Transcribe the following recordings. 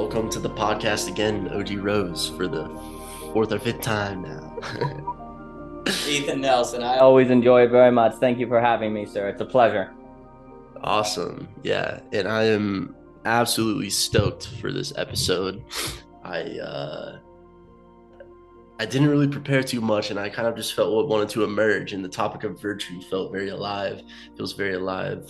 Welcome to the podcast again, OG Rose, for the fourth or fifth time now. Ethan Nelson, I always enjoy it very much. Thank you for having me, sir. It's a pleasure. Awesome. Yeah, and I am absolutely stoked for this episode. I uh I didn't really prepare too much, and I kind of just felt what wanted to emerge, and the topic of virtue felt very alive, feels very alive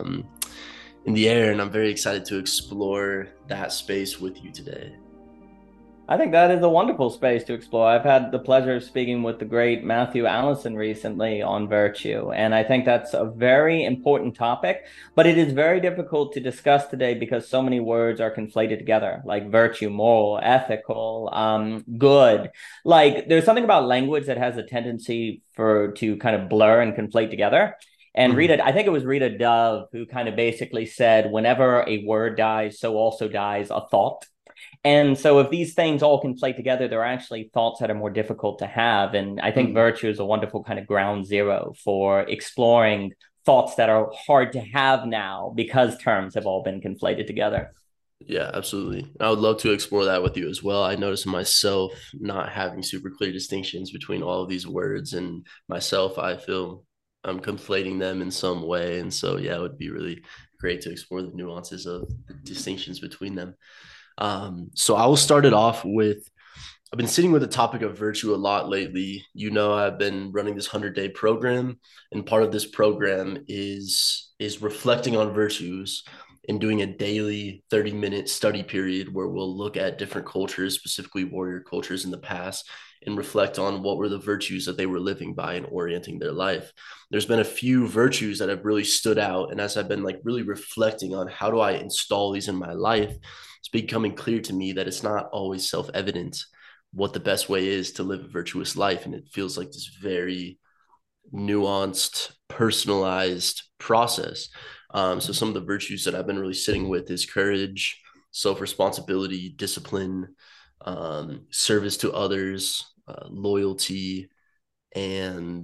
in the air, and I'm very excited to explore that space with you today. I think that is a wonderful space to explore. I've had the pleasure of speaking with the great Matthew Allison recently on virtue, and I think that's a very important topic, but it is very difficult to discuss today because so many words are conflated together, like virtue, moral, ethical, good. Like there's something about language that has a tendency to kind of blur and conflate together. And Mhm. I think it was Rita Dove who kind of basically said, whenever a word dies, so also dies a thought. And so if these things all can play together, there are actually thoughts that are more difficult to have. And I think Mhm. virtue is a wonderful kind of ground zero for exploring thoughts that are hard to have now because terms have all been conflated together. Yeah, absolutely. I would love to explore that with you as well. I notice myself not having super clear distinctions between all of these words, and myself, I feel I'm conflating them in some way. And so, yeah, it would be really great to explore the nuances of the distinctions between them. So I will start it off with I've been sitting with the topic of virtue a lot lately. I've been running this 100-day program, and part of this program is reflecting on virtues and doing a daily 30-minute study period where we'll look at different cultures, specifically warrior cultures in the past, and reflect on what were the virtues that they were living by and orienting their life. There's been a few virtues that have really stood out, and as I've been like really reflecting on how do I install these in my life, it's becoming clear to me that it's not always self-evident what the best way is to live a virtuous life. And it feels like this very nuanced, personalized process. So some of the virtues that I've been really sitting with is courage, self-responsibility, discipline, service to others, loyalty, and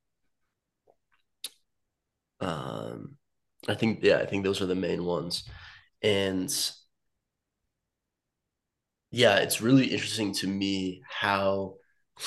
um, I think those are the main ones. And yeah, it's really interesting to me how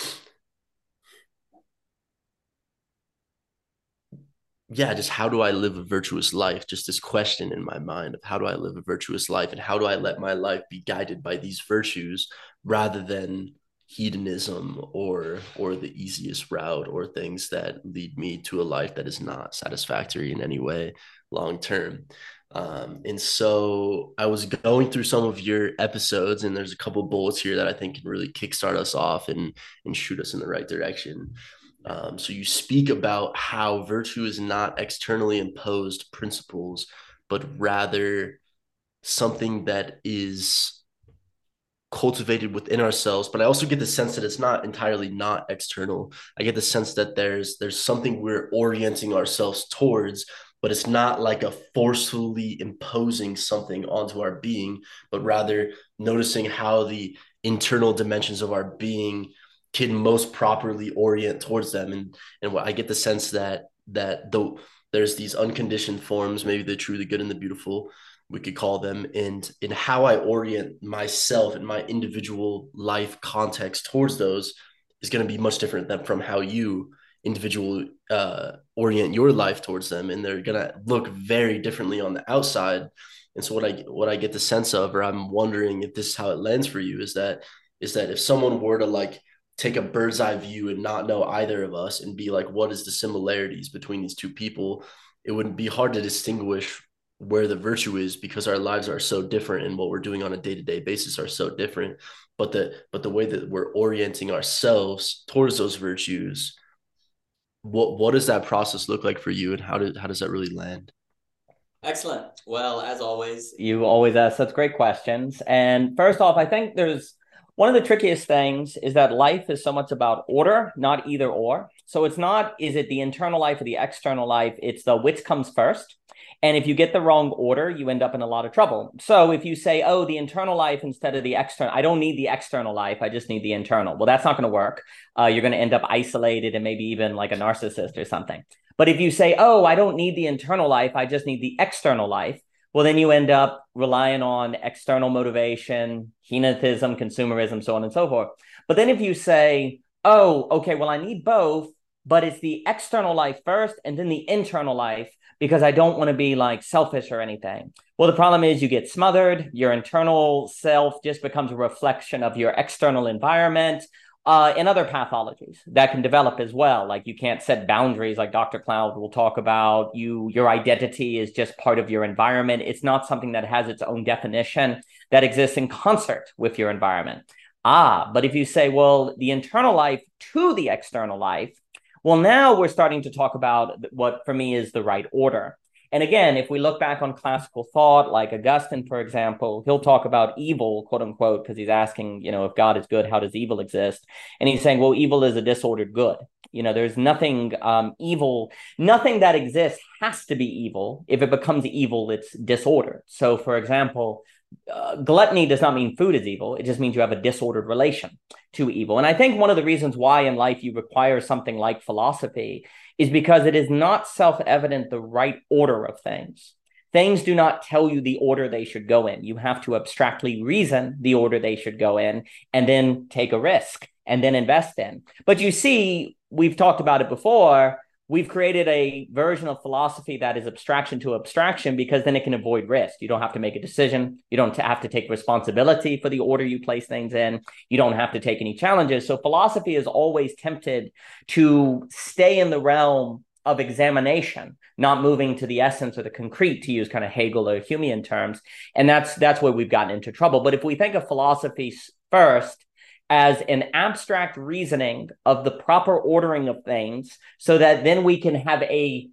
just how do I live a virtuous life? Just this question in my mind of how do I live a virtuous life, and how do I let my life be guided by these virtues rather than hedonism or the easiest route, or things that lead me to a life that is not satisfactory in any way long term. And so I was going through some of your episodes, and there's a couple bullets here that I think can really kickstart us off and shoot us in the right direction. So you speak about how virtue is not externally imposed principles, but rather something that is cultivated within ourselves. But I also get the sense that it's not entirely not external. I get the sense that there's something we're orienting ourselves towards, but it's not like a forcefully imposing something onto our being, but rather noticing how the internal dimensions of our being can most properly orient towards them. And what I get the sense that though there's these unconditioned forms, maybe the true, the good, and the beautiful, we could call them, and in how I orient myself and my individual life context towards those is going to be much different than from how you individual orient your life towards them, and they're going to look very differently on the outside. And so what I get the sense of, or I'm wondering if this is how it lands for you, is that if someone were to like take a bird's eye view and not know either of us and be like, what is the similarities between these two people, it wouldn't be hard to distinguish where the virtue is, because our lives are so different and what we're doing on a day-to-day basis are so different. But the way that we're orienting ourselves towards those virtues, what does that process look like for you, and how does that really land? Excellent. Well, as always, you always ask such great questions. And first off, I think there's one of the trickiest things is that life is so much about order, not either or. So it's not, is it the internal life or the external life? It's the which comes first. And if you get the wrong order, you end up in a lot of trouble. So if you say, oh, the internal life instead of the external, I don't need the external life, I just need the internal. Well, that's not going to work. You're going to end up isolated and maybe even like a narcissist or something. But if you say, oh, I don't need the internal life, I just need the external life, well, then you end up relying on external motivation, hedonism, consumerism, so on and so forth. But then if you say, oh, okay, well, I need both, but it's the external life first and then the internal life because I don't want to be like selfish or anything. Well, the problem is you get smothered. Your internal self just becomes a reflection of your external environment. And other pathologies that can develop as well. Like you can't set boundaries, like Dr. Cloud will talk about. Your identity is just part of your environment. It's not something that has its own definition that exists in concert with your environment. But if you say, well, the internal life to the external life, well, now we're starting to talk about what for me is the right order. And again, if we look back on classical thought, like Augustine, for example, he'll talk about evil, quote unquote, because he's asking, if God is good, how does evil exist? And he's saying, well, evil is a disordered good. There's nothing evil, nothing that exists has to be evil. If it becomes evil, it's disordered. So, for example, gluttony does not mean food is evil. It just means you have a disordered relation to evil. And I think one of the reasons why in life you require something like philosophy is because it is not self-evident the right order of things. Things do not tell you the order they should go in. You have to abstractly reason the order they should go in and then take a risk and then invest in. But you see, we've talked about it before, we've created a version of philosophy that is abstraction to abstraction because then it can avoid risk. You don't have to make a decision. You don't have to take responsibility for the order you place things in. You don't have to take any challenges. So philosophy is always tempted to stay in the realm of examination, not moving to the essence or the concrete, to use kind of Hegel or Humean terms. And that's where we've gotten into trouble. But if we think of philosophy first as an abstract reasoning of the proper ordering of things so that then we can have a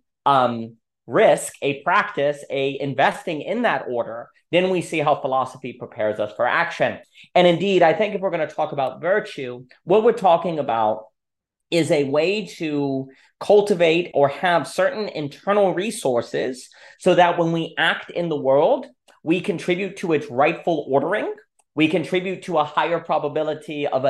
risk, a practice, a investing in that order, then we see how philosophy prepares us for action. And indeed, I think if we're going to talk about virtue, what we're talking about is a way to cultivate or have certain internal resources so that when we act in the world, we contribute to its rightful ordering. We contribute to a higher probability of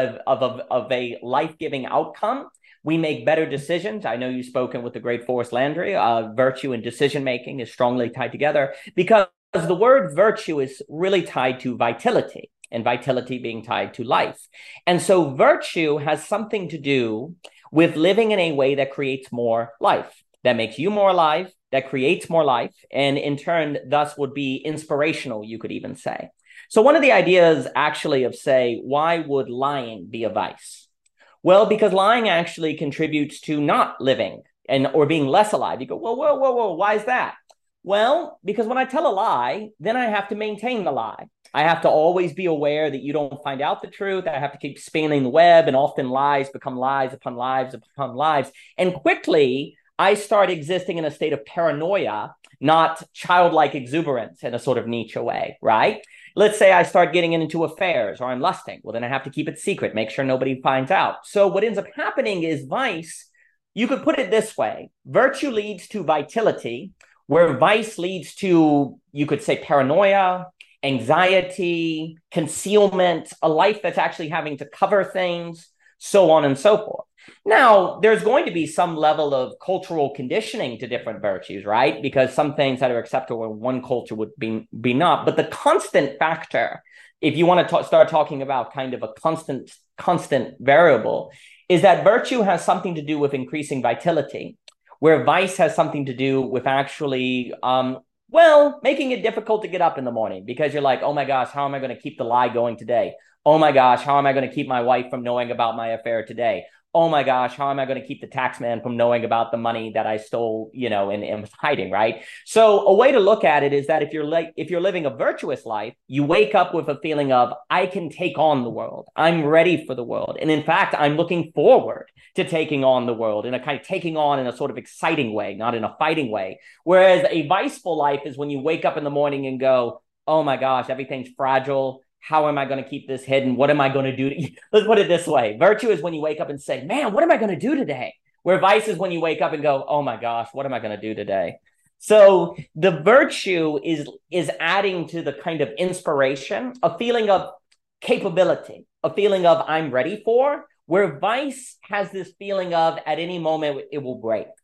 a life-giving outcome. We make better decisions. I know you've spoken with the great Forrest Landry. Virtue and decision-making is strongly tied together because the word virtue is really tied to vitality, and vitality being tied to life. And so virtue has something to do with living in a way that creates more life, that makes you more alive, that creates more life, and in turn, thus would be inspirational, you could even say. So one of the ideas actually of, say, why would lying be a vice? Well, because lying actually contributes to not living or being less alive. You go, whoa, why is that? Well, because when I tell a lie, then I have to maintain the lie. I have to always be aware that you don't find out the truth. I have to keep spanning the web, and often lies become lies upon lies upon lies. And quickly, I start existing in a state of paranoia, not childlike exuberance in a sort of Nietzsche way, right? Let's say I start getting into affairs or I'm lusting. Well, then I have to keep it secret, make sure nobody finds out. So what ends up happening is vice, you could put it this way. Virtue leads to vitality, where vice leads to, you could say, paranoia, anxiety, concealment, a life that's actually having to cover things, so on and so forth. Now, there's going to be some level of cultural conditioning to different virtues, right? Because some things that are acceptable in one culture would be not. But the constant factor, if you want to start talking about kind of a constant variable, is that virtue has something to do with increasing vitality, where vice has something to do with actually, making it difficult to get up in the morning because you're like, oh my gosh, how am I going to keep the lie going today? Oh my gosh, how am I going to keep my wife from knowing about my affair today? Oh my gosh, how am I going to keep the tax man from knowing about the money that I stole, and was hiding, right? So a way to look at it is that if you're living a virtuous life, you wake up with a feeling of, I can take on the world. I'm ready for the world. And in fact, I'm looking forward to taking on the world in a kind of taking on in a sort of exciting way, not in a fighting way. Whereas a viceful life is when you wake up in the morning and go, oh my gosh, everything's fragile. How am I going to keep this hidden? What am I going to do? Let's put it this way. Virtue is when you wake up and say, man, what am I going to do today? Where vice is when you wake up and go, oh my gosh, what am I going to do today? So the virtue is adding to the kind of inspiration, a feeling of capability, a feeling of I'm ready for, where vice has this feeling of at any moment it will break.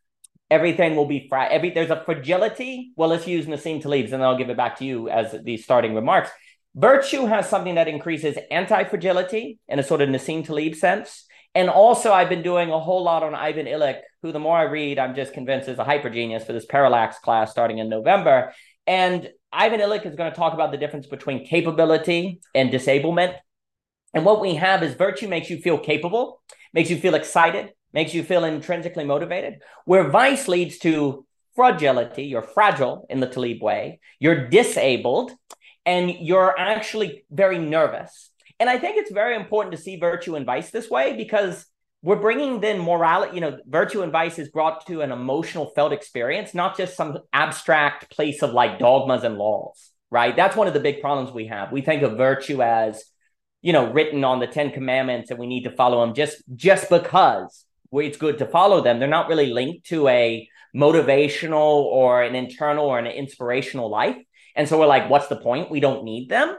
everything will be there's a fragility. Well, let's use Nassim Taleb's, and then I'll give it back to you as the starting remarks. Virtue has something that increases anti-fragility in a sort of Nassim Taleb sense. And also, I've been doing a whole lot on Ivan Illich, who the more I read, I'm just convinced is a hyper genius for this parallax class starting in November. And Ivan Illich is going to talk about the difference between capability and disablement. And what we have is virtue makes you feel capable, makes you feel excited, makes you feel intrinsically motivated, where vice leads to fragility. You're fragile in the Taleb way. You're disabled, and you're actually very nervous. And I think it's very important to see virtue and vice this way, because we're bringing then morality, virtue and vice is brought to an emotional felt experience, not just some abstract place of like dogmas and laws, right? That's one of the big problems we have. We think of virtue as, written on the 10 Commandments and we need to follow them just because it's good to follow them. They're not really linked to a motivational or an internal or an inspirational life. And so we're like, what's the point? We don't need them.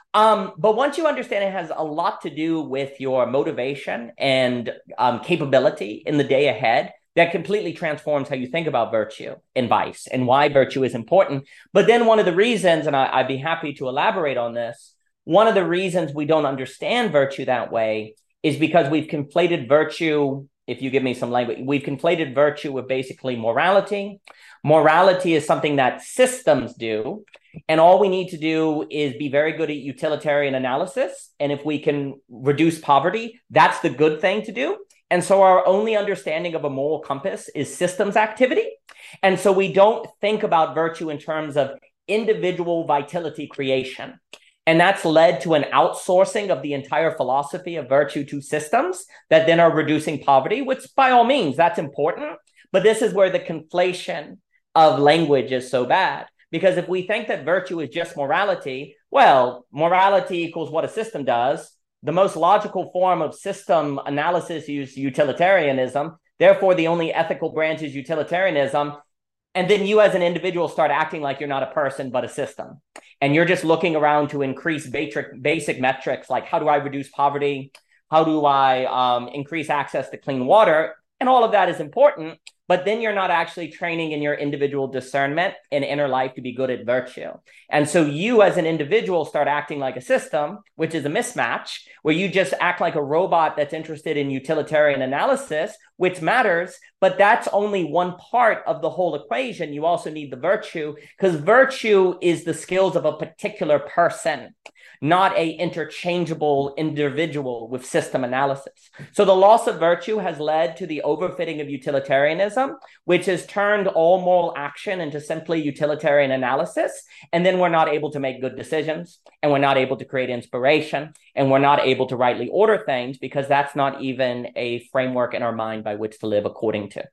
But once you understand it has a lot to do with your motivation and capability in the day ahead, that completely transforms how you think about virtue and vice and why virtue is important. But then one of the reasons, and I'd be happy to elaborate on this, one of the reasons we don't understand virtue that way is because we've conflated virtue, if you give me some language, we've conflated virtue with basically morality. Morality is something that systems do. And all we need to do is be very good at utilitarian analysis. And if we can reduce poverty, that's the good thing to do. And so our only understanding of a moral compass is systems activity. And so we don't think about virtue in terms of individual vitality creation. And that's led to an outsourcing of the entire philosophy of virtue to systems that then are reducing poverty, which by all means, that's important. But this is where the conflation of language is so bad. Because if we think that virtue is just morality, well, morality equals what a system does. The most logical form of system analysis is utilitarianism. Therefore, the only ethical branch is utilitarianism. And then you as an individual start acting like you're not a person, but a system. And you're just looking around to increase basic metrics like how do I reduce poverty? How do I increase access to clean water? And all of that is important. But then you're not actually training in your individual discernment and inner life to be good at virtue. And so you as an individual start acting like a system, which is a mismatch, where you just act like a robot that's interested in utilitarian analysis, which matters, but that's only one part of the whole equation. You also need the virtue, because virtue is the skills of a particular person, not a interchangeable individual with system analysis. So the loss of virtue has led to the overfitting of utilitarianism, which has turned all moral action into simply utilitarian analysis. And then we're not able to make good decisions, and we're not able to create inspiration, and we're not able to rightly order things because that's not even a framework in our mind by which to live according to.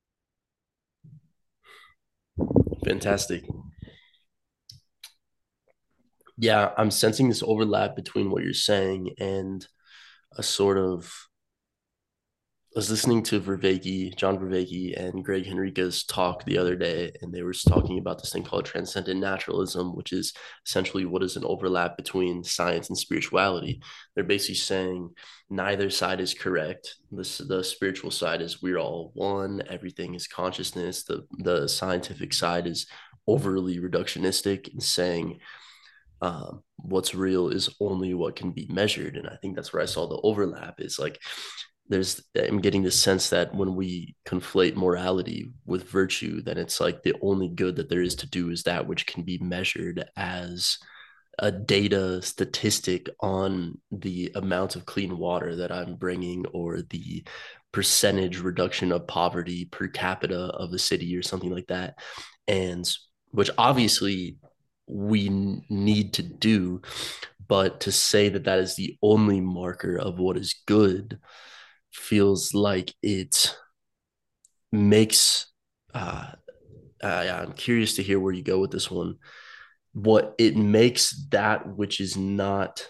Fantastic. Yeah, I'm sensing this overlap between what you're saying and a sort of. I was listening to John Vervaeke, and Greg Henriquez talk the other day, and they were talking about this thing called transcendent naturalism, which is essentially what is an overlap between science and spirituality. They're basically saying neither side is correct. The spiritual side is we're all one, everything is consciousness. The scientific side is overly reductionistic and saying what's real is only what can be measured. And I think that's where I saw the overlap is like I'm getting the sense that when we conflate morality with virtue, then it's like the only good that there is to do is that which can be measured as a data statistic on the amount of clean water that I'm bringing or the percentage reduction of poverty per capita of a city or something like that. And which obviously we need to do, but to say that that is the only marker of what is good feels like it makes I'm curious to hear where you go with this one. What it makes that which is not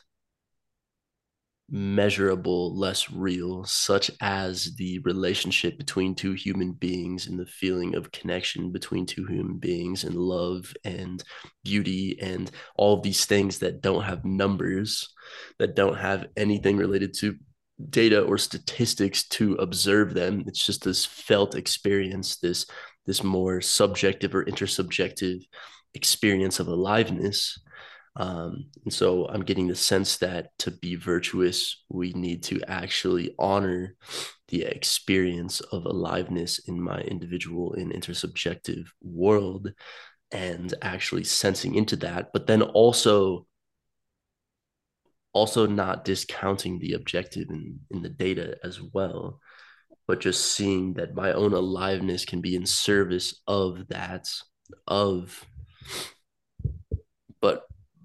measurable less real, such as the relationship between two human beings and the feeling of connection between two human beings and love and beauty and all of these things that don't have numbers, that don't have anything related to data or statistics to observe them. It's just this felt experience, this more subjective or intersubjective experience of aliveness. And so I'm getting the sense that to be virtuous, we need to actually honor the experience of aliveness in my individual and intersubjective world, and actually sensing into that, but then also not discounting the objective in the data as well, but just seeing that my own aliveness can be in service of that, of but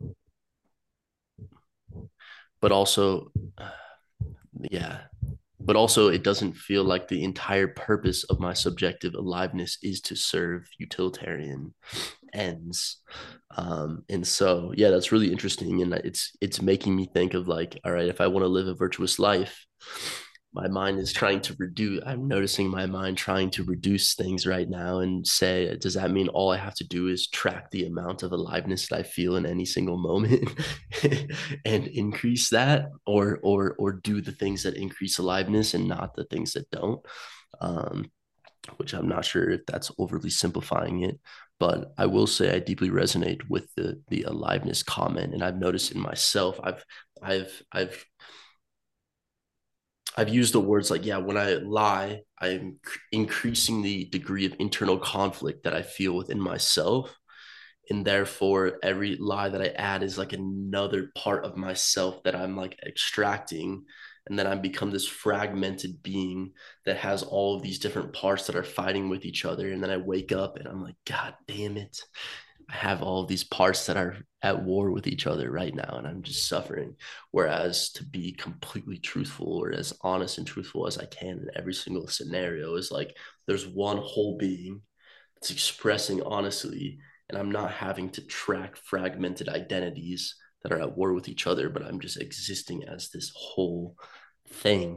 also yeah, but also it doesn't feel like the entire purpose of my subjective aliveness is to serve utilitarian ends. And so yeah, that's really interesting, and it's making me think of like, all right, if I want to live a virtuous life, my mind is trying to reduce, I'm noticing my mind trying to reduce things right now and say, does that mean all I have to do is track the amount of aliveness that I feel in any single moment and increase that, or do the things that increase aliveness and not the things that don't? Which I'm not sure if that's overly simplifying it, but I will say I deeply resonate with the aliveness comment, and I've noticed in myself, I've used the words like, yeah, when I lie, I'm increasing the degree of internal conflict that I feel within myself. And therefore, every lie that I add is like another part of myself that I'm like extracting. And then I become this fragmented being that has all of these different parts that are fighting with each other. And then I wake up and I'm like, God damn it, I have all of these parts that are at war with each other right now, and I'm just suffering. Whereas to be completely truthful, or as honest and truthful as I can in every single scenario, is like there's one whole being that's expressing honestly, and I'm not having to track fragmented identities that are at war with each other, but I'm just existing as this whole thing.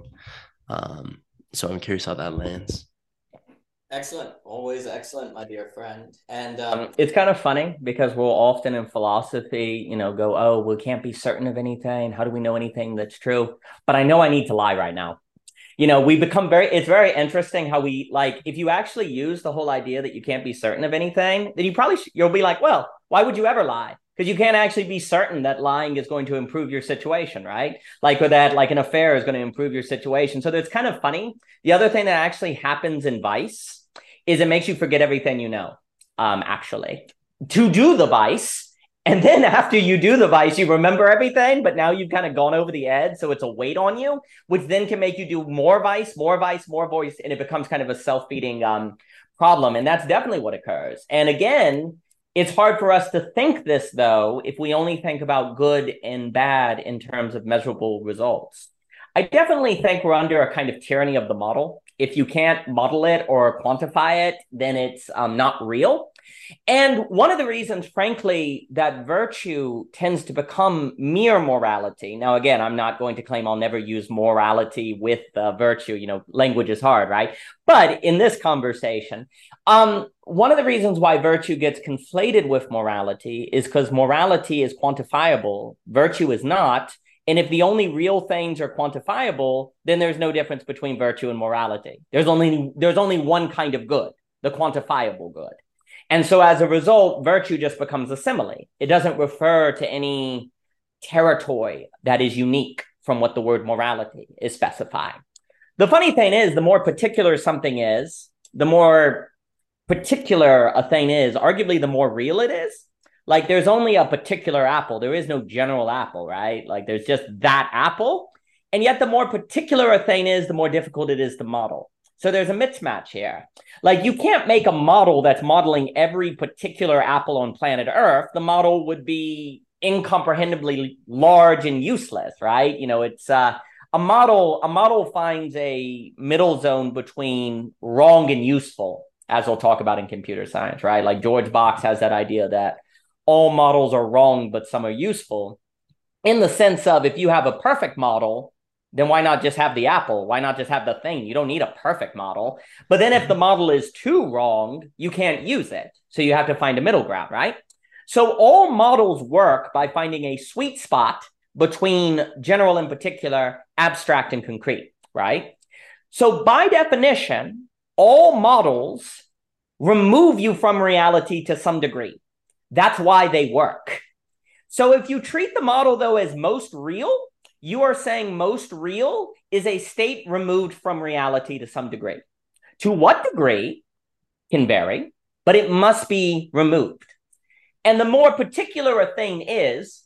So I'm curious how that lands. Excellent. Always excellent, my dear friend. And it's kind of funny because we'll often in philosophy, go, oh, we can't be certain of anything. How do we know anything that's true? But I know I need to lie right now. We become it's very interesting how we, like, if you actually use the whole idea that you can't be certain of anything, then you'll be like, well, why would you ever lie? Because you can't actually be certain that lying is going to improve your situation, right? Like, or that like an affair is going to improve your situation. So that's kind of funny. The other thing that actually happens in vice is it makes you forget everything you know, actually, to do the vice. And then after you do the vice, you remember everything, but now you've kind of gone over the edge. So it's a weight on you, which then can make you do more vice, more vice, more voice. And it becomes kind of a self-feeding problem. And that's definitely what occurs. And again, it's hard for us to think this, though, if we only think about good and bad in terms of measurable results. I definitely think we're under a kind of tyranny of the model. If you can't model it or quantify it, then it's not real. And one of the reasons, frankly, that virtue tends to become mere morality. Now, again, I'm not going to claim I'll never use morality with virtue. Language is hard, right? But in this conversation, one of the reasons why virtue gets conflated with morality is because morality is quantifiable. Virtue is not. And if the only real things are quantifiable, then there's no difference between virtue and morality. There's only one kind of good, the quantifiable good. And so as a result, virtue just becomes a simile. It doesn't refer to any territory that is unique from what the word morality is specifying. The funny thing is, the more particular something is, the more particular a thing is, arguably the more real it is. Like, there's only a particular apple. There is no general apple, right? Like, there's just that apple. And yet the more particular a thing is, the more difficult it is to model. So there's a mismatch here. Like, you can't make a model that's modeling every particular apple on planet Earth. The model would be incomprehensibly large and useless, right? It's a model finds a middle zone between wrong and useful, as we'll talk about in computer science, right? Like, George Box has that idea that all models are wrong, but some are useful, in the sense of, if you have a perfect model, then why not just have the apple? Why not just have the thing? You don't need a perfect model. But then if the model is too wrong, you can't use it. So you have to find a middle ground, right? So all models work by finding a sweet spot between general and particular, abstract and concrete, right? So by definition, all models remove you from reality to some degree. That's why they work. So if you treat the model, though, as most real, you are saying most real is a state removed from reality to some degree. To what degree can vary, but it must be removed. And the more particular a thing is,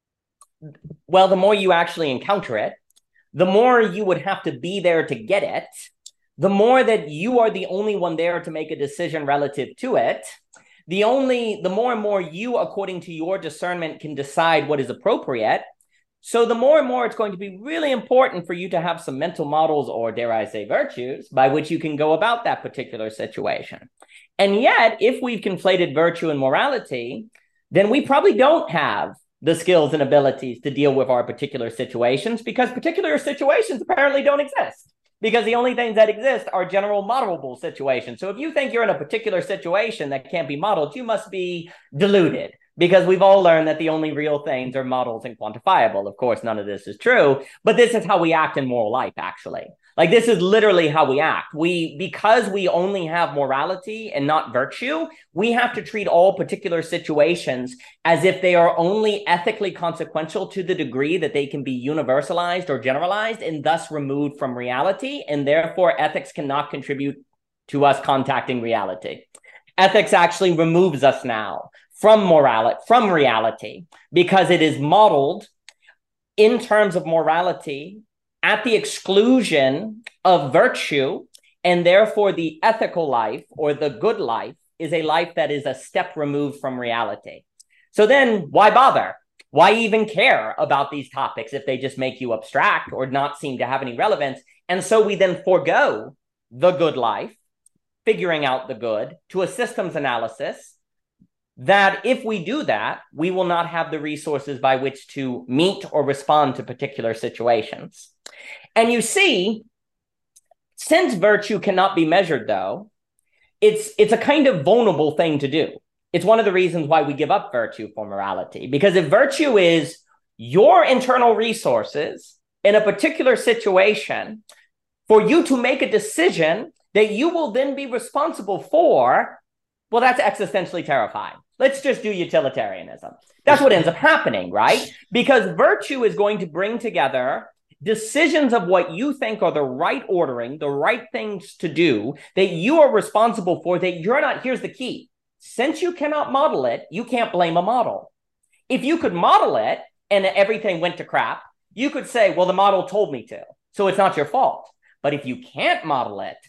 well, the more you actually encounter it, the more you would have to be there to get it, the more that you are the only one there to make a decision relative to it, the more and more you, according to your discernment, can decide what is appropriate. So the more and more it's going to be really important for you to have some mental models, or dare I say virtues, by which you can go about that particular situation. And yet, if we've conflated virtue and morality, then we probably don't have the skills and abilities to deal with our particular situations, because particular situations apparently don't exist. Because the only things that exist are general modelable situations. So if you think you're in a particular situation that can't be modeled, you must be deluded, because we've all learned that the only real things are models and quantifiable. Of course, none of this is true, but this is how we act in moral life, actually. Like, this is literally how we act. Because we only have morality and not virtue, we have to treat all particular situations as if they are only ethically consequential to the degree that they can be universalized or generalized and thus removed from reality. And therefore, ethics cannot contribute to us contacting reality. Ethics actually removes us now from reality, because it is modeled in terms of morality at the exclusion of virtue, and therefore the ethical life, or the good life, is a life that is a step removed from reality. So then why bother? Why even care about these topics if they just make you abstract or not seem to have any relevance? And so we then forego the good life, figuring out the good, to a systems analysis, that if we do that, we will not have the resources by which to meet or respond to particular situations. And you see, since virtue cannot be measured, though, it's a kind of vulnerable thing to do. It's one of the reasons why we give up virtue for morality. Because if virtue is your internal resources in a particular situation, for you to make a decision that you will then be responsible for, well, that's existentially terrifying. Let's just do utilitarianism. That's what ends up happening, right? Because virtue is going to bring together decisions of what you think are the right ordering, the right things to do, that you are responsible for, that you're not. Here's the key. Since you cannot model it, you can't blame a model. If you could model it and everything went to crap, you could say, well, the model told me to, so it's not your fault. But if you can't model it,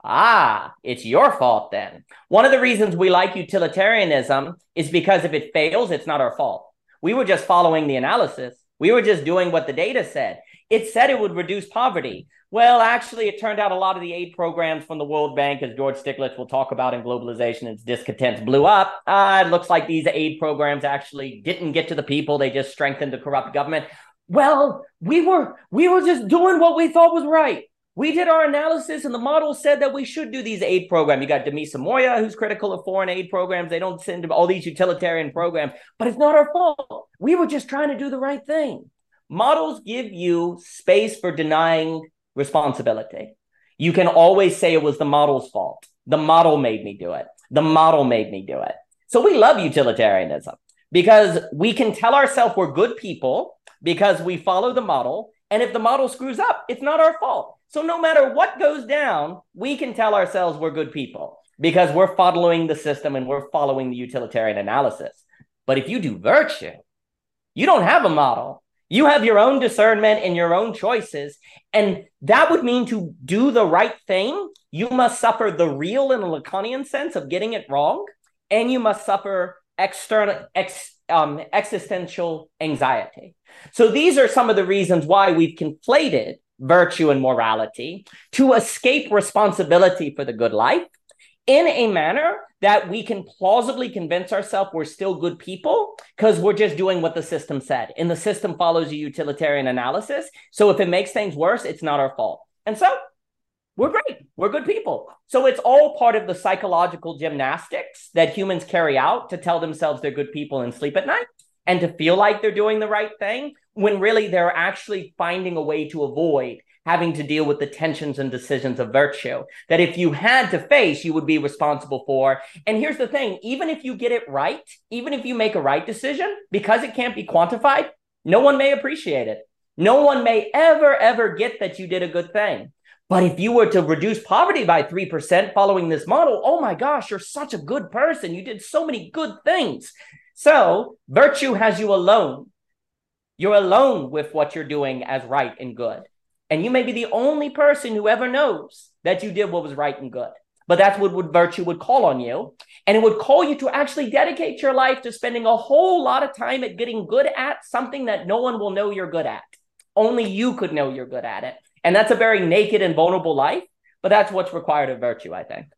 it's your fault then. One of the reasons we like utilitarianism is because if it fails, it's not our fault. We were just following the analysis. We were just doing what the data said. It said it would reduce poverty. Well, actually, it turned out a lot of the aid programs from the World Bank, as George Stiglitz will talk about in Globalization, its discontents blew up. It looks like these aid programs actually didn't get to the people. They just strengthened the corrupt government. Well, we were just doing what we thought was right. We did our analysis, and the model said that we should do these aid programs. You got Demisa Moya, who's critical of foreign aid programs. They don't send all these utilitarian programs, but it's not our fault. We were just trying to do the right thing. Models give you space for denying responsibility. You can always say it was the model's fault. The model made me do it. The model made me do it. So we love utilitarianism because we can tell ourselves we're good people because we follow the model. And if the model screws up, it's not our fault. So no matter what goes down, we can tell ourselves we're good people because we're following the system and we're following the utilitarian analysis. But if you do virtue, you don't have a model. You have your own discernment and your own choices. And that would mean to do the right thing, you must suffer the real and Lacanian sense of getting it wrong. And you must suffer existential anxiety. So these are some of the reasons why we've conflated virtue and morality to escape responsibility for the good life in a manner that we can plausibly convince ourselves we're still good people because we're just doing what the system said. And the system follows a utilitarian analysis. So if it makes things worse, it's not our fault. And so we're great. We're good people. So it's all part of the psychological gymnastics that humans carry out to tell themselves they're good people and sleep at night and to feel like they're doing the right thing, when really they're actually finding a way to avoid having to deal with the tensions and decisions of virtue that if you had to face, you would be responsible for. And here's the thing, even if you get it right, even if you make a right decision, because it can't be quantified, no one may appreciate it. No one may ever get that you did a good thing. But if you were to reduce poverty by 3% following this model, oh my gosh, you're such a good person. You did so many good things. So virtue has you alone. You're alone with what you're doing as right and good. And you may be the only person who ever knows that you did what was right and good. But that's what virtue would call on you. And it would call you to actually dedicate your life to spending a whole lot of time at getting good at something that no one will know you're good at. Only you could know you're good at it. And that's a very naked and vulnerable life, but that's what's required of virtue, I think.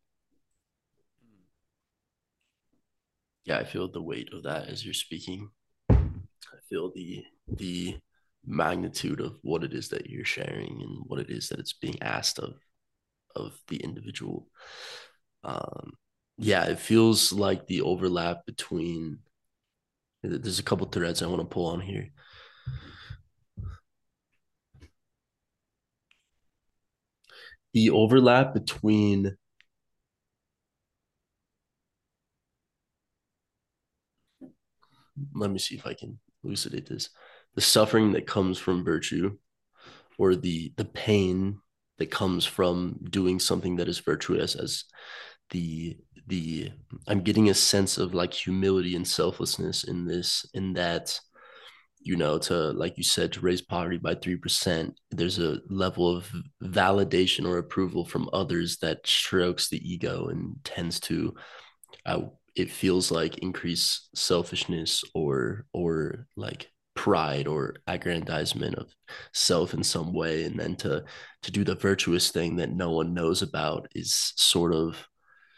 Yeah, I feel the weight of that as you're speaking. I feel the magnitude of what it is that you're sharing and what it is that it's being asked of the individual. Yeah, it feels like the overlap between, there's a couple threads I want to pull on here. The overlap between let me see if I can elucidate this. The suffering that comes from virtue, or the pain that comes from doing something that is virtuous, as the I'm getting a sense of like humility and selflessness in this, in that, you know, to, like you said, to raise poverty by 3%, there's a level of validation or approval from others that strokes the ego and tends to, it feels like, increase selfishness or like pride or aggrandizement of self in some way. And then to do the virtuous thing that no one knows about is sort of,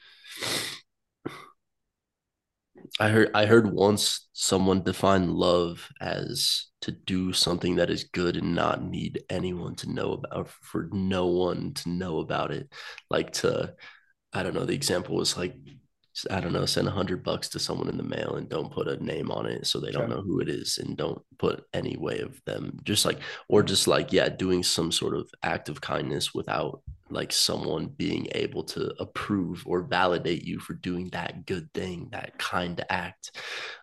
I heard once someone define love as to do something that is good and not need anyone to know about, for no one to know about it. Like, to, I don't know, the example was like, I don't know, send $100 to someone in the mail and don't put a name on it so they don't know who it is, and don't put any way of them, just like, or just like, yeah, doing some sort of act of kindness without like someone being able to approve or validate you for doing that good thing, that kind act.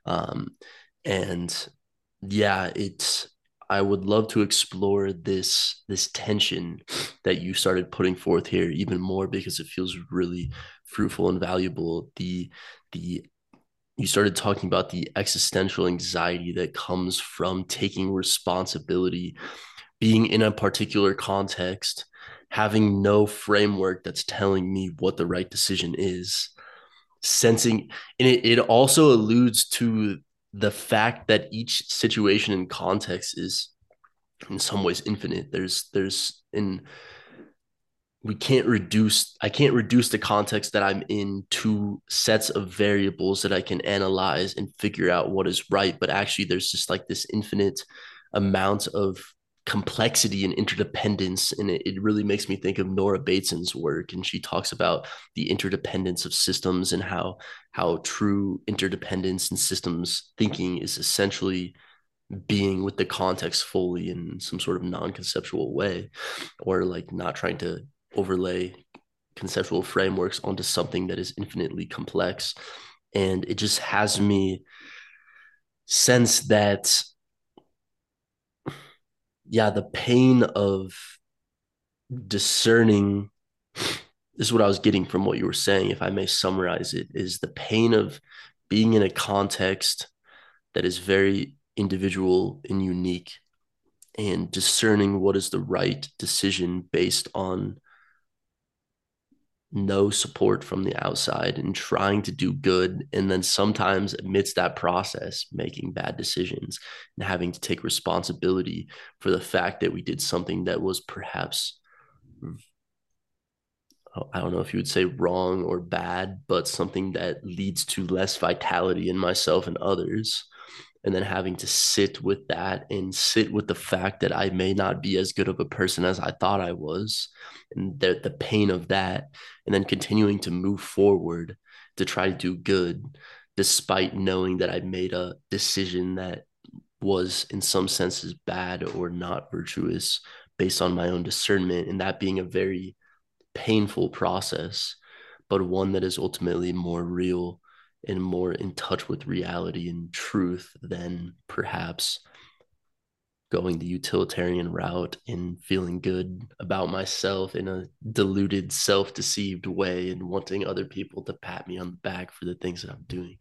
And yeah, it's, I would love to explore this tension that you started putting forth here even more, because it feels really fruitful and valuable. The You started talking about the existential anxiety that comes from taking responsibility, being in a particular context, having no framework that's telling me what the right decision is, sensing, and it also alludes to the fact that each situation and context is in some ways infinite. There's in we can't reduce I can't reduce the context that I'm in to sets of variables that I can analyze and figure out what is right. But actually there's just like this infinite amount of complexity and interdependence. And it really makes me think of Nora Bateson's work. And she talks about the interdependence of systems, and how true interdependence in systems thinking is essentially being with the context fully in some sort of non-conceptual way, or like not trying to overlay conceptual frameworks onto something that is infinitely complex. And it just has me sense that, yeah, the pain of discerning, this is what I was getting from what you were saying, if I may summarize it, is the pain of being in a context that is very individual and unique, and discerning what is the right decision based on no support from the outside, and trying to do good. And then sometimes amidst that process, making bad decisions and having to take responsibility for the fact that we did something that was perhaps, I don't know if you would say wrong or bad, but something that leads to less vitality in myself and others. And then having to sit with that, and sit with the fact that I may not be as good of a person as I thought I was, and the pain of that, and then continuing to move forward to try to do good, despite knowing that I made a decision that was in some senses bad or not virtuous based on my own discernment, and that being a very painful process, but one that is ultimately more real and more in touch with reality and truth than perhaps going the utilitarian route and feeling good about myself in a deluded, self-deceived way and wanting other people to pat me on the back for the things that I'm doing.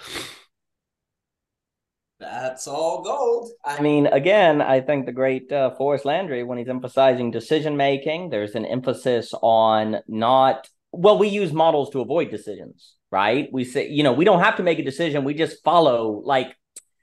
That's all gold. I mean, again, I think the great Forrest Landry, when he's emphasizing decision making, there's an emphasis on not, well, we use models to avoid decisions, right? We say, you know, we don't have to make a decision. We just follow, like,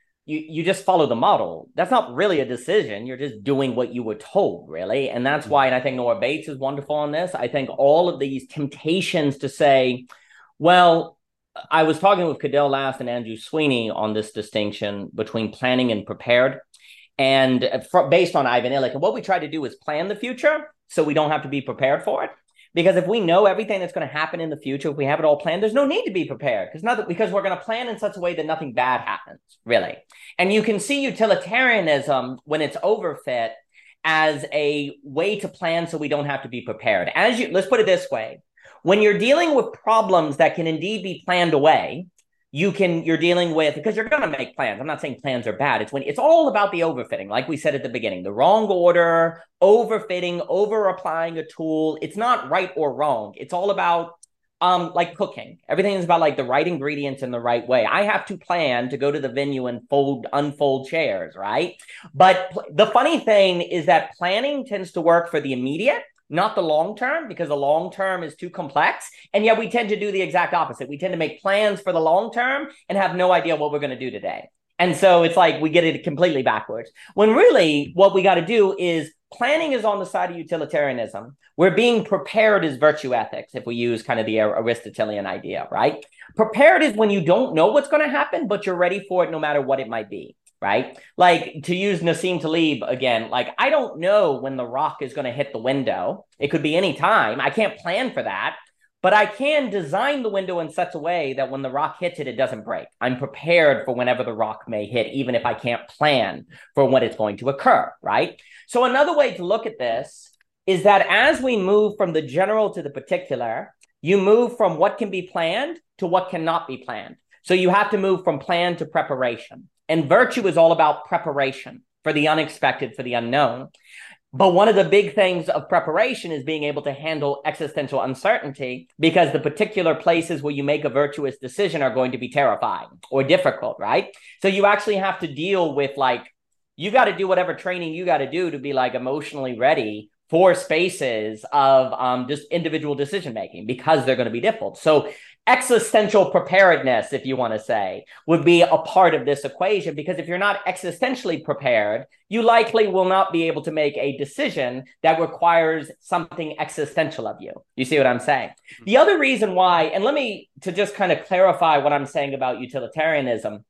you just follow the model. That's not really a decision. You're just doing what you were told, really. And that's why, and I think Nora Bates is wonderful on this. I think all of these temptations to say, well, I was talking with Cadell Last and Andrew Sweeney on this distinction between planning and prepared. And based on Ivan Illich, and what we try to do is plan the future so we don't have to be prepared for it. Because if we know everything that's going to happen in the future, if we have it all planned, there's no need to be prepared because we're going to plan in such a way that nothing bad happens, really. And you can see utilitarianism when it's overfit as a way to plan so we don't have to be prepared. Let's put it this way. When you're dealing with problems that can indeed be planned away, you're dealing with, because you're going to make plans. I'm not saying plans are bad. It's all about the overfitting. Like we said at the beginning, the wrong order, overfitting, over applying a tool. It's not right or wrong. It's all about like cooking. Everything is about like the right ingredients in the right way. I have to plan to go to the venue and unfold chairs, right? But the funny thing is that planning tends to work for the immediate, not the long term, because the long term is too complex. And yet we tend to do the exact opposite. We tend to make plans for the long term and have no idea what we're going to do today. And so it's like we get it completely backwards. When really what we got to do is planning is on the side of utilitarianism, where being prepared is virtue ethics, if we use kind of the Aristotelian idea, right? Prepared is when you don't know what's going to happen, but you're ready for it no matter what it might be. Right? Like, to use Nassim Taleb again, like, I don't know when the rock is going to hit the window. It could be any time. I can't plan for that, but I can design the window in such a way that when the rock hits it, it doesn't break. I'm prepared for whenever the rock may hit, even if I can't plan for when it's going to occur, right? So another way to look at this is that as we move from the general to the particular, you move from what can be planned to what cannot be planned. So you have to move from plan to preparation. And virtue is all about preparation for the unexpected, for the unknown. But one of the big things of preparation is being able to handle existential uncertainty, because the particular places where you make a virtuous decision are going to be terrifying or difficult, right? So you actually have to deal with, like, you got to do whatever training you got to do to be like emotionally ready for spaces of just individual decision making, because they're going to be difficult. So existential preparedness, if you want to say, would be a part of this equation, because if you're not existentially prepared, you likely will not be able to make a decision that requires something existential of you. You see what I'm saying? The other reason why, and to just kind of clarify what I'm saying about utilitarianism.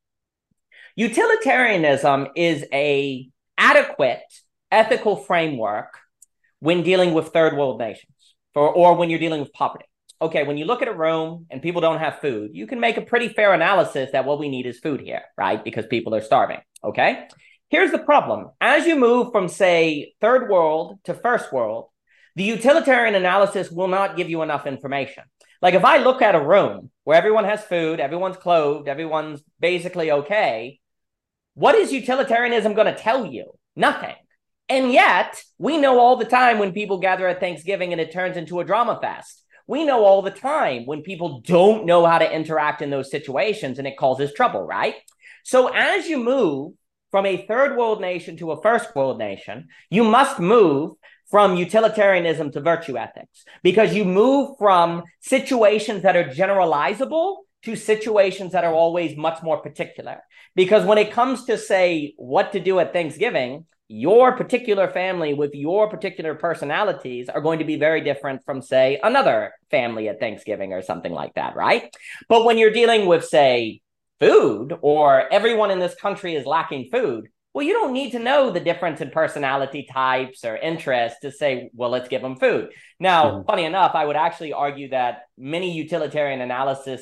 Utilitarianism is a adequate ethical framework when dealing with third world nations, or when you're dealing with poverty. Okay, when you look at a room and people don't have food, you can make a pretty fair analysis that what we need is food here, right? Because people are starving, okay? Here's the problem. As you move from, say, third world to first world, the utilitarian analysis will not give you enough information. Like, if I look at a room where everyone has food, everyone's clothed, everyone's basically okay, what is utilitarianism going to tell you? Nothing. And yet, we know all the time when people gather at Thanksgiving and it turns into a drama fest. We know all the time when people don't know how to interact in those situations and it causes trouble, right? So as you move from a third world nation to a first world nation, you must move from utilitarianism to virtue ethics, because you move from situations that are generalizable to situations that are always much more particular. Because when it comes to, say, what to do at Thanksgiving, your particular family with your particular personalities are going to be very different from, say, another family at Thanksgiving or something like that, right? But when you're dealing with, say, food, or everyone in this country is lacking food, well, you don't need to know the difference in personality types or interests to say, well, let's give them food. Now, funny enough, I would actually argue that many utilitarian analyses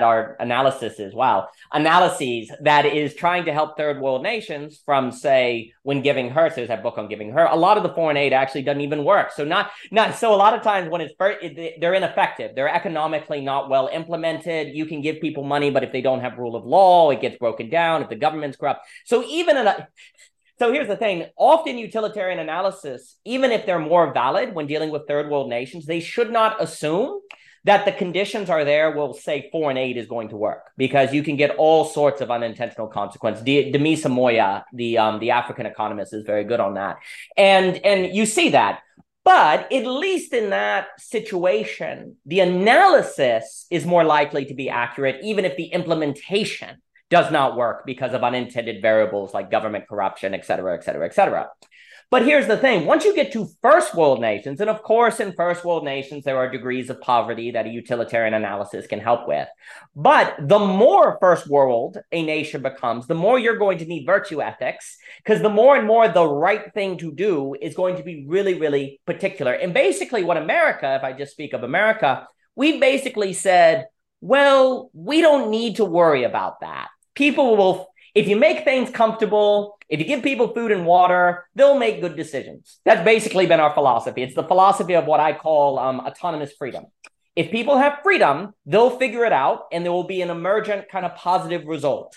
that is trying to help third world nations from, say, when Giving Her, there's that book on Giving Her, a lot of the foreign aid actually doesn't even work. So so a lot of times when they're ineffective, they're economically not well implemented. You can give people money, but if they don't have rule of law, it gets broken down. If the government's corrupt. So here's the thing. Often utilitarian analysis, even if they're more valid when dealing with third world nations, they should not assume that the conditions are there will say foreign aid is going to work, because you can get all sorts of unintentional consequences. Dhamisa Moyo, the African economist, is very good on that. And you see that. But at least in that situation, the analysis is more likely to be accurate, even if the implementation does not work because of unintended variables like government corruption, et cetera, et cetera, et cetera. But here's the thing. Once you get to first world nations, and of course in first world nations, there are degrees of poverty that a utilitarian analysis can help with. But the more first world a nation becomes, the more you're going to need virtue ethics, because the more and more the right thing to do is going to be really, really particular. And basically what America, if I just speak of America, we basically said, well, we don't need to worry about that. People will, if you make things comfortable, if you give people food and water, they'll make good decisions. That's basically been our philosophy. It's the philosophy of what I call autonomous freedom. If people have freedom, they'll figure it out, and there will be an emergent kind of positive result.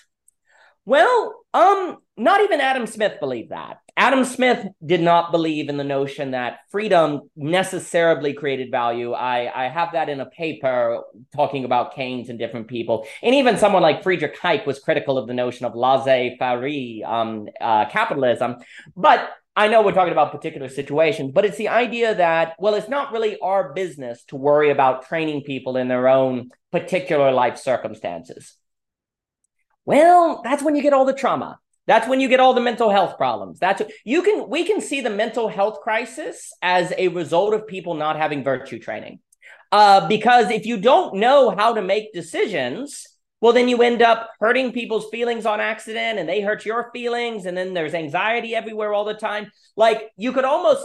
Well, not even Adam Smith believed that. Adam Smith did not believe in the notion that freedom necessarily created value. I have that in a paper talking about Keynes and different people. And even someone like Friedrich Hayek was critical of the notion of laissez-faire capitalism. But I know we're talking about particular situations, but it's the idea that, well, it's not really our business to worry about training people in their own particular life circumstances. Well, that's when you get all the trauma. That's when you get all the mental health problems. We can see the mental health crisis as a result of people not having virtue training. Because if you don't know how to make decisions, well, then you end up hurting people's feelings on accident, and they hurt your feelings, and then there's anxiety everywhere all the time. Like, you could almost,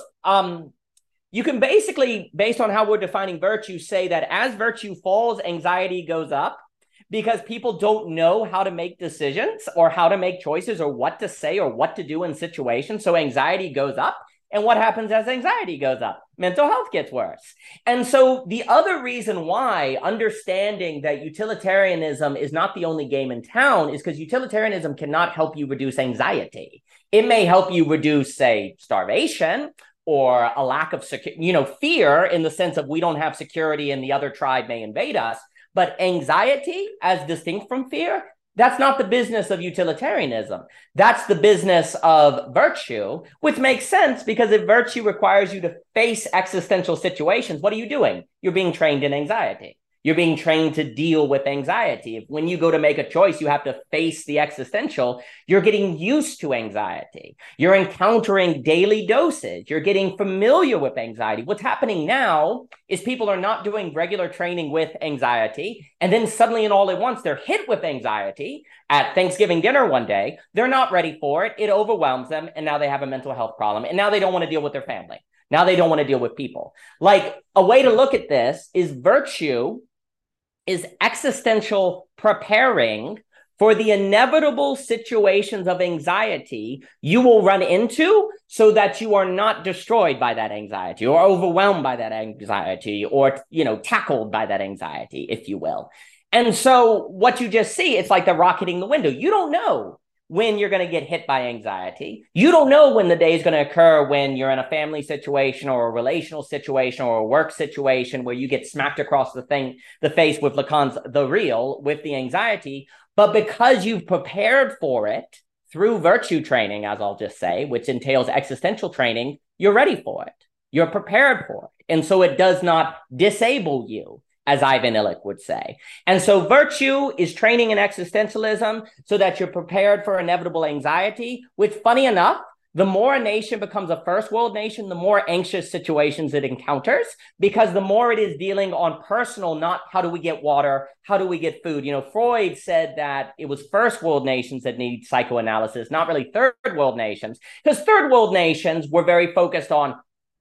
you can basically, based on how we're defining virtue, say that as virtue falls, anxiety goes up, because people don't know how to make decisions or how to make choices or what to say or what to do in situations. So anxiety goes up. And what happens as anxiety goes up? Mental health gets worse. And so the other reason why understanding that utilitarianism is not the only game in town is because utilitarianism cannot help you reduce anxiety. It may help you reduce, say, starvation, or a lack of fear, in the sense of we don't have security and the other tribe may invade us. But anxiety, as distinct from fear, that's not the business of utilitarianism. That's the business of virtue, which makes sense, because if virtue requires you to face existential situations, what are you doing? You're being trained in anxiety. You're being trained to deal with anxiety. If when you go to make a choice, you have to face the existential, you're getting used to anxiety. You're encountering daily dosage. You're getting familiar with anxiety. What's happening now is people are not doing regular training with anxiety, and then suddenly and all at once, they're hit with anxiety at Thanksgiving dinner one day. They're not ready for it. It overwhelms them, and now they have a mental health problem, and now they don't want to deal with their family. Now they don't want to deal with people. Like, a way to look at this is virtue is existential preparing for the inevitable situations of anxiety you will run into, so that you are not destroyed by that anxiety or overwhelmed by that anxiety, or, tackled by that anxiety, if you will. And so what you just see, it's like the rocketing the window. You don't know when you're going to get hit by anxiety. You don't know when the day is going to occur when you're in a family situation or a relational situation or a work situation where you get smacked across the face with Lacan's The Real, with the anxiety. But because you've prepared for it through virtue training, as I'll just say, which entails existential training, you're ready for it. You're prepared for it. And so it does not disable you, as Ivan Illich would say. And so virtue is training in existentialism so that you're prepared for inevitable anxiety, which, funny enough, the more a nation becomes a first world nation, the more anxious situations it encounters, because the more it is dealing on personal, not how do we get water, how do we get food. Freud said that it was first world nations that need psychoanalysis, not really third world nations, because third world nations were very focused on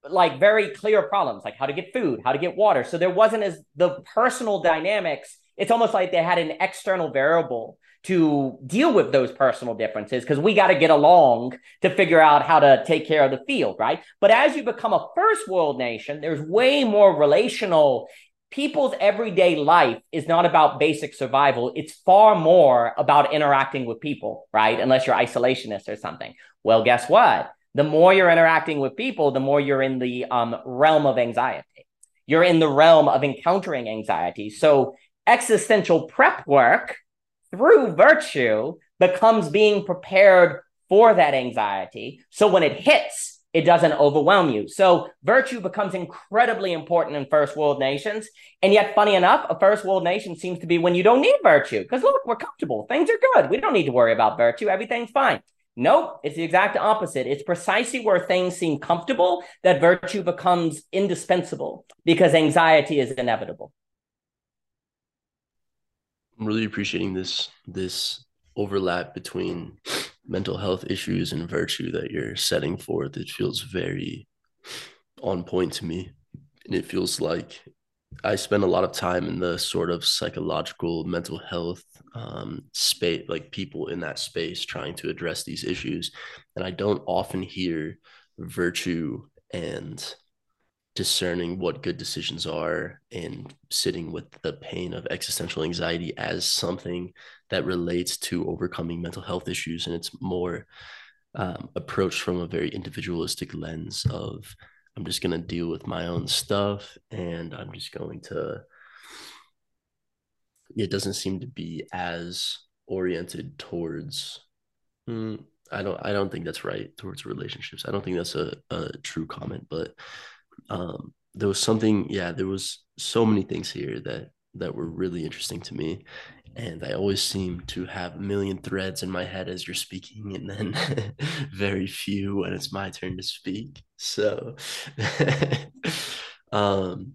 like very clear problems, like how to get food, how to get water. So there wasn't as the personal dynamics. It's almost like they had an external variable to deal with those personal differences because we got to get along to figure out how to take care of the field, right? But as you become a first world nation, there's way more relational. People's everyday life is not about basic survival. It's far more about interacting with people, right? Unless you're isolationist or something. Well, guess what? The more you're interacting with people, the more you're in the realm of anxiety. You're in the realm of encountering anxiety. So existential prep work through virtue becomes being prepared for that anxiety. So when it hits, it doesn't overwhelm you. So virtue becomes incredibly important in first world nations. And yet, funny enough, a first world nation seems to be when you don't need virtue. Because look, we're comfortable. Things are good. We don't need to worry about virtue. Everything's fine. Nope, it's the exact opposite. It's precisely where things seem comfortable that virtue becomes indispensable because anxiety is inevitable. I'm really appreciating this overlap between mental health issues and virtue that you're setting forth. It feels very on point to me. And it feels like I spend a lot of time in the sort of psychological mental health space, like people in that space trying to address these issues. And I don't often hear virtue and discerning what good decisions are and sitting with the pain of existential anxiety as something that relates to overcoming mental health issues. And it's more approached from a very individualistic lens of I'm just going to deal with my own stuff and I'm just going to, it doesn't seem to be as oriented towards, I don't think that's right, towards relationships. I don't think that's a true comment, but there was something, yeah, there was so many things here that were really interesting to me. And I always seem to have a million threads in my head as you're speaking, and then very few when it's my turn to speak. So um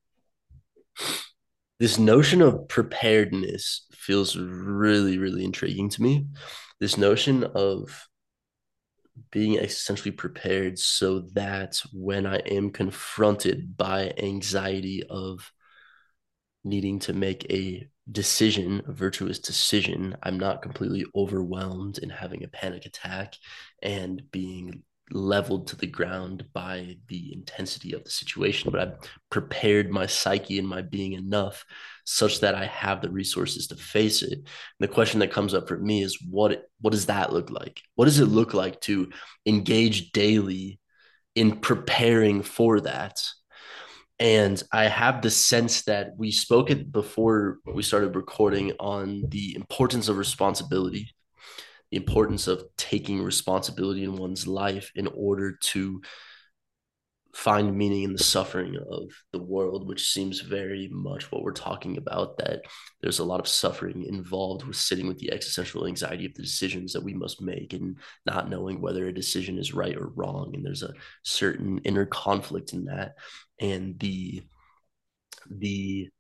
this notion of preparedness feels really, really intriguing to me. This notion of being existentially prepared so that when I am confronted by anxiety of needing to make a decision, a virtuous decision, I'm not completely overwhelmed and having a panic attack and being leveled to the ground by the intensity of the situation, but I've prepared my psyche and my being enough such that I have the resources to face it. And the question that comes up for me is what does that look like? What does it look like to engage daily in preparing for that? And I have the sense that we spoke it before we started recording on the importance of responsibility, the importance of taking responsibility in one's life in order to find meaning in the suffering of the world, which seems very much what we're talking about, that there's a lot of suffering involved with sitting with the existential anxiety of the decisions that we must make and not knowing whether a decision is right or wrong. And there's a certain inner conflict in that. And the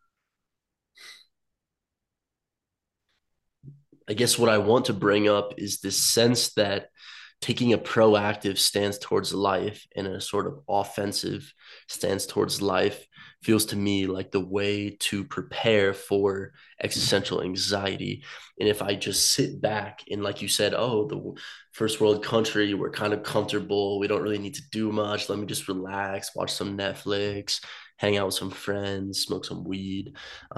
I guess what I want to bring up is this sense that taking a proactive stance towards life and a sort of offensive stance towards life feels to me like the way to prepare for existential anxiety. And if I just sit back and, like you said, oh, the first world country, we're kind of comfortable, we don't really need to do much, let me just relax, watch some Netflix, hang out with some friends, smoke some weed,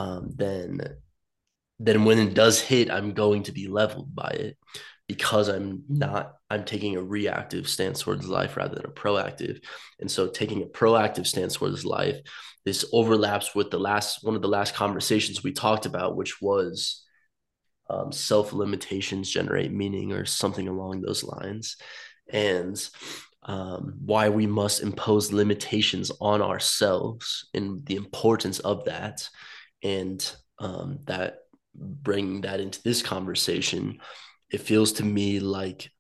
then when it does hit, I'm going to be leveled by it because I'm taking a reactive stance towards life rather than a proactive. And so taking a proactive stance towards life, this overlaps with one of the last conversations we talked about, which was self limitations generate meaning or something along those lines. And why we must impose limitations on ourselves and the importance of that. And that bringing that into this conversation, it feels to me like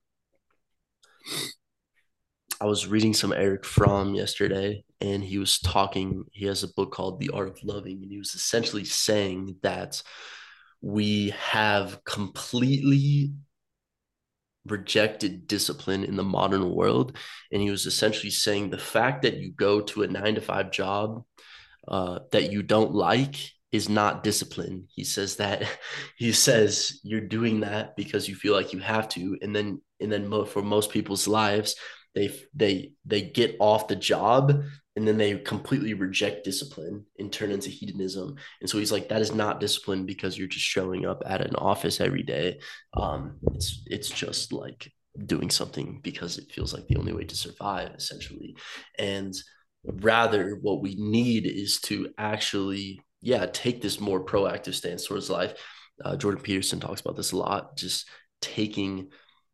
I was reading some Eric Fromm yesterday, and he was talking. He has a book called The Art of Loving, and he was essentially saying that we have completely rejected discipline in the modern world. And he was essentially saying the fact that you go to a 9 to 5 job that you don't like is not discipline. He says that he says you're doing that because you feel like you have to, and then for most people's lives, they get off the job and then they completely reject discipline and turn into hedonism. And so he's like, that is not discipline because you're just showing up at an office every day. It's just like doing something because it feels like the only way to survive, essentially. And rather, what we need is to actually, take this more proactive stance towards life. Jordan Peterson talks about this a lot, just taking,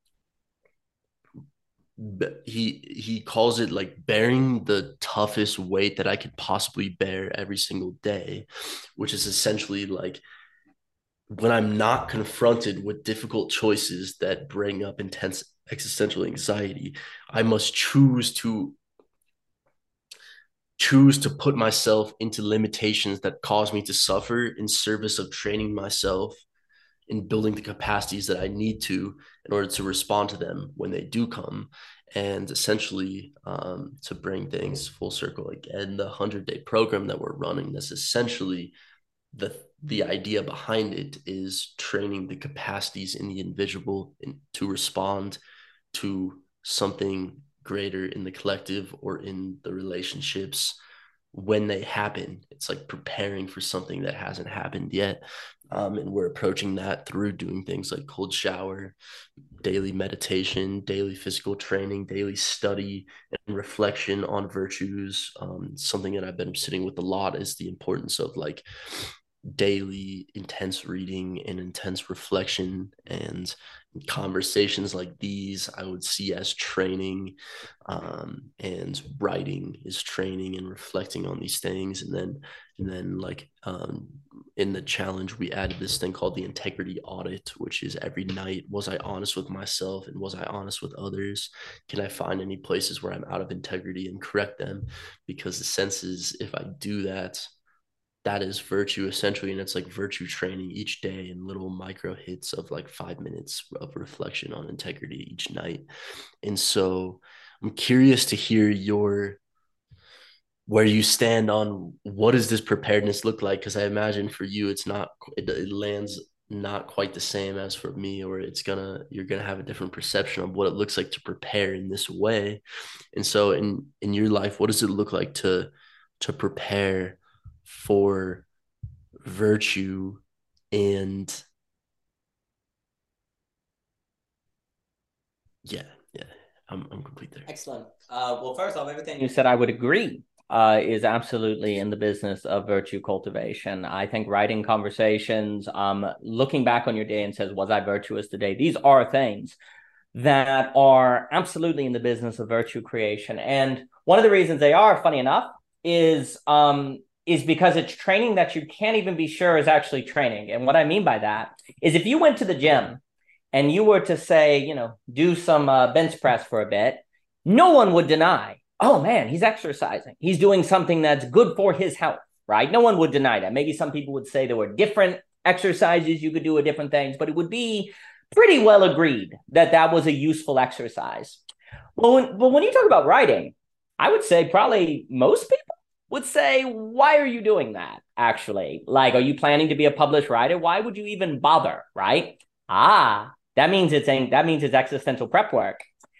he calls it like bearing the toughest weight that I could possibly bear every single day, which is essentially like when I'm not confronted with difficult choices that bring up intense existential anxiety, I must choose to put myself into limitations that cause me to suffer in service of training myself in building the capacities that I need to in order to respond to them when they do come. And essentially, to bring things full circle again, the 100-day program that we're running, that's essentially the idea behind it is training the capacities in the individual to respond to something greater in the collective or in the relationships when they happen. It's like preparing for something that hasn't happened yet. And we're approaching that through doing things like cold shower, daily meditation, daily physical training, daily study and reflection on virtues. Something that I've been sitting with a lot is the importance of like daily intense reading and intense reflection, and conversations like these I would see as training, and writing is training and reflecting on these things. And then like in the challenge we added this thing called the integrity audit, which is every night, was I honest with myself and was I honest with others? Can I find any places where I'm out of integrity and correct them? Because the sense is, if I do that, that is virtue essentially. And it's like virtue training each day in little micro hits of like 5 minutes of reflection on integrity each night. And so I'm curious to hear where you stand on what does this preparedness look like? Because I imagine for you, it lands not quite the same as for me, or you're gonna have a different perception of what it looks like to prepare in this way. And so in your life, what does it look like to prepare for virtue? And yeah, I'm complete there. Excellent. Well, first off, everything you said I would agree is absolutely in the business of virtue cultivation. I think writing conversations, looking back on your day and says, was I virtuous today? These are things that are absolutely in the business of virtue creation. And one of the reasons they are, funny enough, is because it's training that you can't even be sure is actually training. And what I mean by that is if you went to the gym and you were to say, do some bench press for a bit, no one would deny, oh man, he's exercising. He's doing something that's good for his health, right? No one would deny that. Maybe some people would say there were different exercises you could do with different things, but it would be pretty well agreed that that was a useful exercise. Well, when you talk about writing, I would say probably most people would say, why are you doing that, actually? Like, are you planning to be a published writer? Why would you even bother, right? That means it's existential prep work.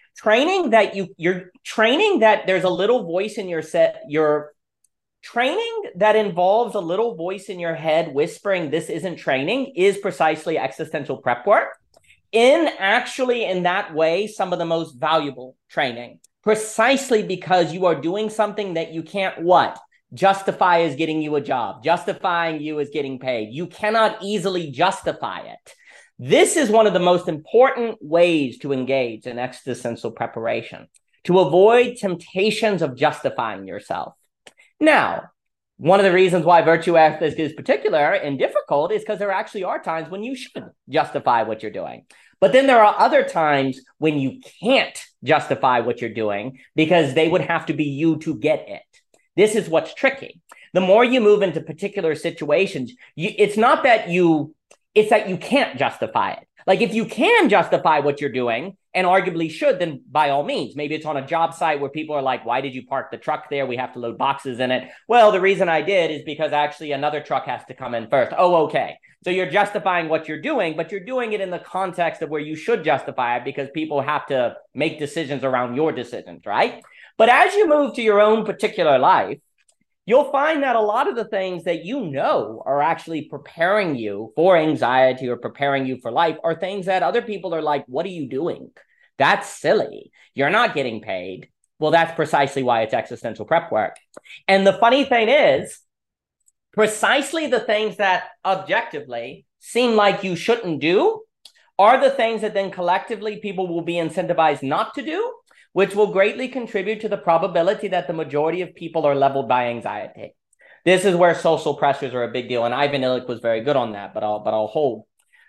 You're training that there's a little voice in your training that involves a little voice in your head whispering this isn't training is precisely existential prep work. In that way, some of the most valuable training, precisely because you are doing something that you can't justify as getting you a job, justifying you as getting paid. You cannot easily justify it. This is one of the most important ways to engage in existential preparation, to avoid temptations of justifying yourself. Now, one of the reasons why virtue ethics is particular and difficult is because there actually are times when you should justify what you're doing. But then there are other times when you can't justify what you're doing because they would have to be you to get it. This is what's tricky. The more you move into particular situations, it's that you can't justify it. Like if you can justify what you're doing, and arguably should, then by all means. Maybe it's on a job site where people are like, why did you park the truck there? We have to load boxes in it. Well, the reason I did is because actually another truck has to come in first. Oh, okay. So you're justifying what you're doing, but you're doing it in the context of where you should justify it because people have to make decisions around your decisions, right? But as you move to your own particular life, you'll find that a lot of the things that you know are actually preparing you for anxiety or preparing you for life are things that other people are like, what are you doing? That's silly. You're not getting paid. Well, that's precisely why it's existential prep work. And the funny thing is, precisely the things that objectively seem like you shouldn't do are the things that then collectively people will be incentivized not to do, which will greatly contribute to the probability that the majority of people are leveled by anxiety. This is where social pressures are a big deal, and Ivan Illich was very good on that, but I'll hold.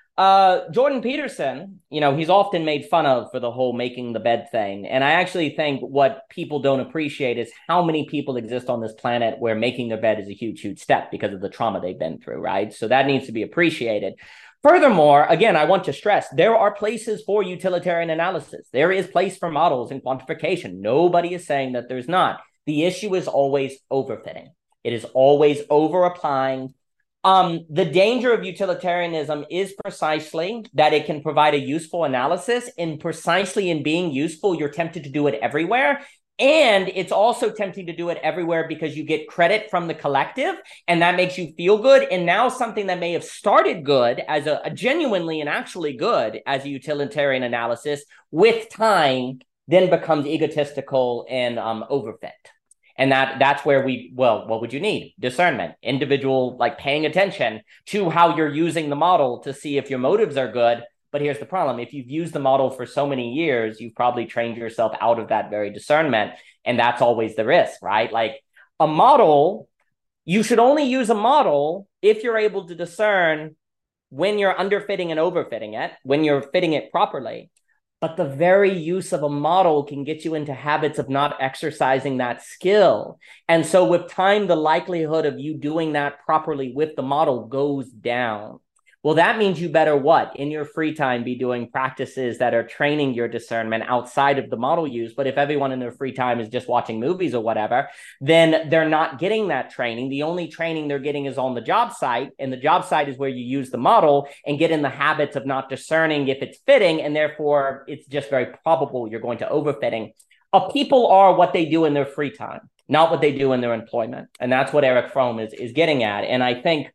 Jordan Peterson, he's often made fun of for the whole making the bed thing, and I actually think what people don't appreciate is how many people exist on this planet where making their bed is a huge, huge step because of the trauma they've been through, right? So that needs to be appreciated. Furthermore, again, I want to stress, there are places for utilitarian analysis. There is place for models and quantification. Nobody is saying that there's not. The issue is always overfitting. It is always over-applying. The danger of utilitarianism is precisely that it can provide a useful analysis, and precisely in being useful, you're tempted to do it everywhere. And it's also tempting to do it everywhere because you get credit from the collective and that makes you feel good. And now something that may have started good as a genuinely and actually good as a utilitarian analysis with time then becomes egotistical and overfit. And that's where what would you need? Discernment, individual, like paying attention to how you're using the model to see if your motives are good. But here's the problem. If you've used the model for so many years, you've probably trained yourself out of that very discernment. And that's always the risk, right? Like a model, you should only use a model if you're able to discern when you're underfitting and overfitting it, when you're fitting it properly. But the very use of a model can get you into habits of not exercising that skill. And so with time, the likelihood of you doing that properly with the model goes down. Well, that means you better what? In your free time, be doing practices that are training your discernment outside of the model use. But if everyone in their free time is just watching movies or whatever, then they're not getting that training. The only training they're getting is on the job site. And the job site is where you use the model and get in the habits of not discerning if it's fitting. And therefore, it's just very probable you're going to overfitting. People are what they do in their free time, not what they do in their employment. And that's what Erich Fromm is getting at. And I think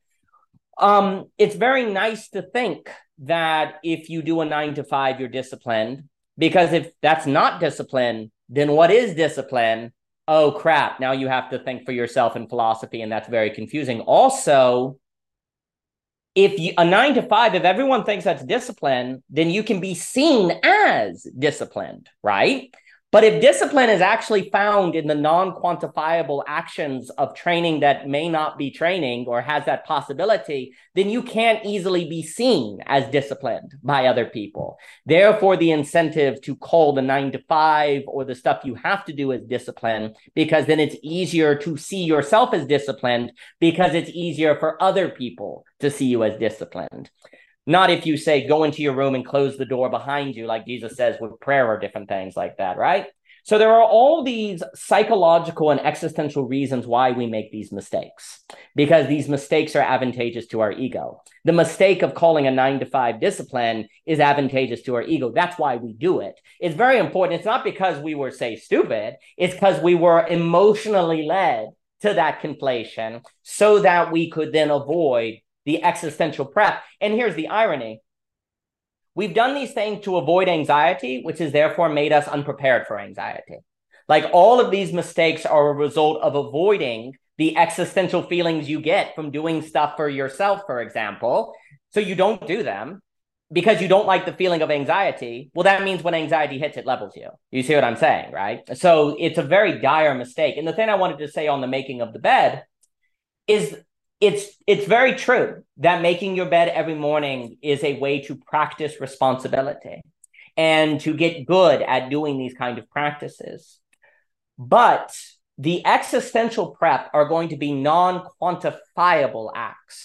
it's very nice to think that if you do a 9 to 5, you're disciplined, because if that's not discipline, then what is discipline? Oh, crap. Now you have to think for yourself in philosophy, and that's very confusing. Also, a 9 to 5, if everyone thinks that's discipline, then you can be seen as disciplined, right? But if discipline is actually found in the non-quantifiable actions of training that may not be training or has that possibility, then you can't easily be seen as disciplined by other people. Therefore, the incentive to call the 9 to 5 or the stuff you have to do as discipline, because then it's easier to see yourself as disciplined because it's easier for other people to see you as disciplined. Not if you say, go into your room and close the door behind you, like Jesus says with prayer or different things like that, right? So there are all these psychological and existential reasons why we make these mistakes, because these mistakes are advantageous to our ego. The mistake of calling a 9 to 5 discipline is advantageous to our ego. That's why we do it. It's very important. It's not because we were, say, stupid. It's because we were emotionally led to that conflation so that we could then avoid the existential prep. And here's the irony. We've done these things to avoid anxiety, which has therefore made us unprepared for anxiety. Like all of these mistakes are a result of avoiding the existential feelings you get from doing stuff for yourself, for example. So you don't do them because you don't like the feeling of anxiety. Well, that means when anxiety hits, it levels you. You see what I'm saying, right? So it's a very dire mistake. And the thing I wanted to say on the making of the bed is it's very true that making your bed every morning is a way to practice responsibility and to get good at doing these kind of practices. But the existential prep are going to be non-quantifiable acts.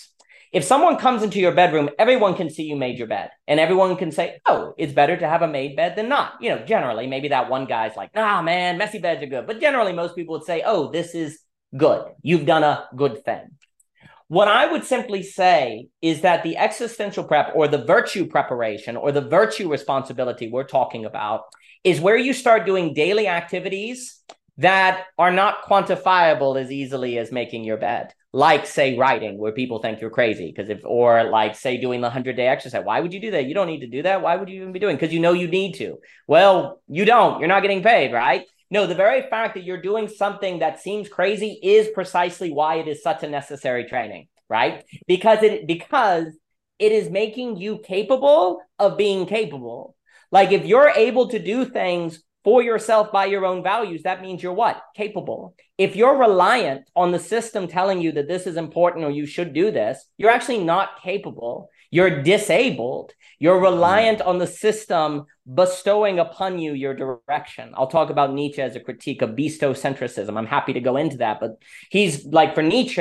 If someone comes into your bedroom, everyone can see you made your bed, and everyone can say, oh, it's better to have a made bed than not. Generally, maybe that one guy's like, nah, man, messy beds are good. But generally, most people would say, oh, this is good. You've done a good thing. What I would simply say is that the existential prep or the virtue preparation or the virtue responsibility we're talking about is where you start doing daily activities that are not quantifiable as easily as making your bed. Like, say, writing, where people think you're crazy. Or like, say, doing the 100-day exercise. Why would you do that? You don't need to do that. Why would you even be doing it? Because you know you need to. Well, you don't. You're not getting paid, right? No, the very fact that you're doing something that seems crazy is precisely why it is such a necessary training, right? Because it is making you capable of being capable. Like, if you're able to do things for yourself by your own values, that means you're what? Capable. If you're reliant on the system telling you that this is important or you should do this, you're actually not capable. You're disabled. You're reliant on the system bestowing upon you your direction. I'll talk about Nietzsche as a critique of bestocentrism. I'm happy to go into that. But he's like, for Nietzsche,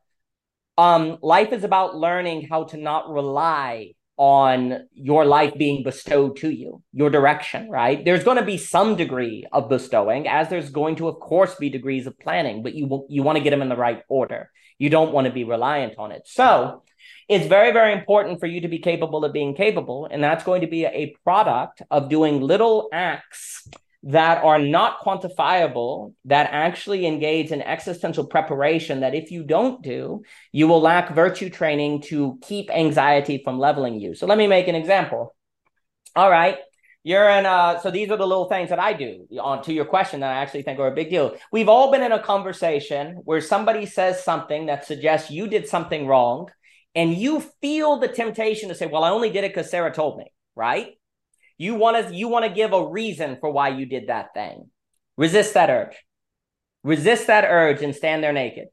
life is about learning how to not rely on your life being bestowed to you, your direction, right? There's going to be some degree of bestowing, as there's going to, of course, be degrees of planning, but you want to get them in the right order. You don't want to be reliant on it. So it's very, very important for you to be capable of being capable. And that's going to be a product of doing little acts that are not quantifiable, that actually engage in existential preparation, that if you don't do, you will lack virtue training to keep anxiety from leveling you. So let me make an example. All right. So these are the little things that I do to your question that I actually think are a big deal. We've all been in a conversation where somebody says something that suggests you did something wrong, and you feel the temptation to say, well, I only did it because Sarah told me, right? You want to give a reason for why you did that thing. Resist that urge. Resist that urge and stand there naked.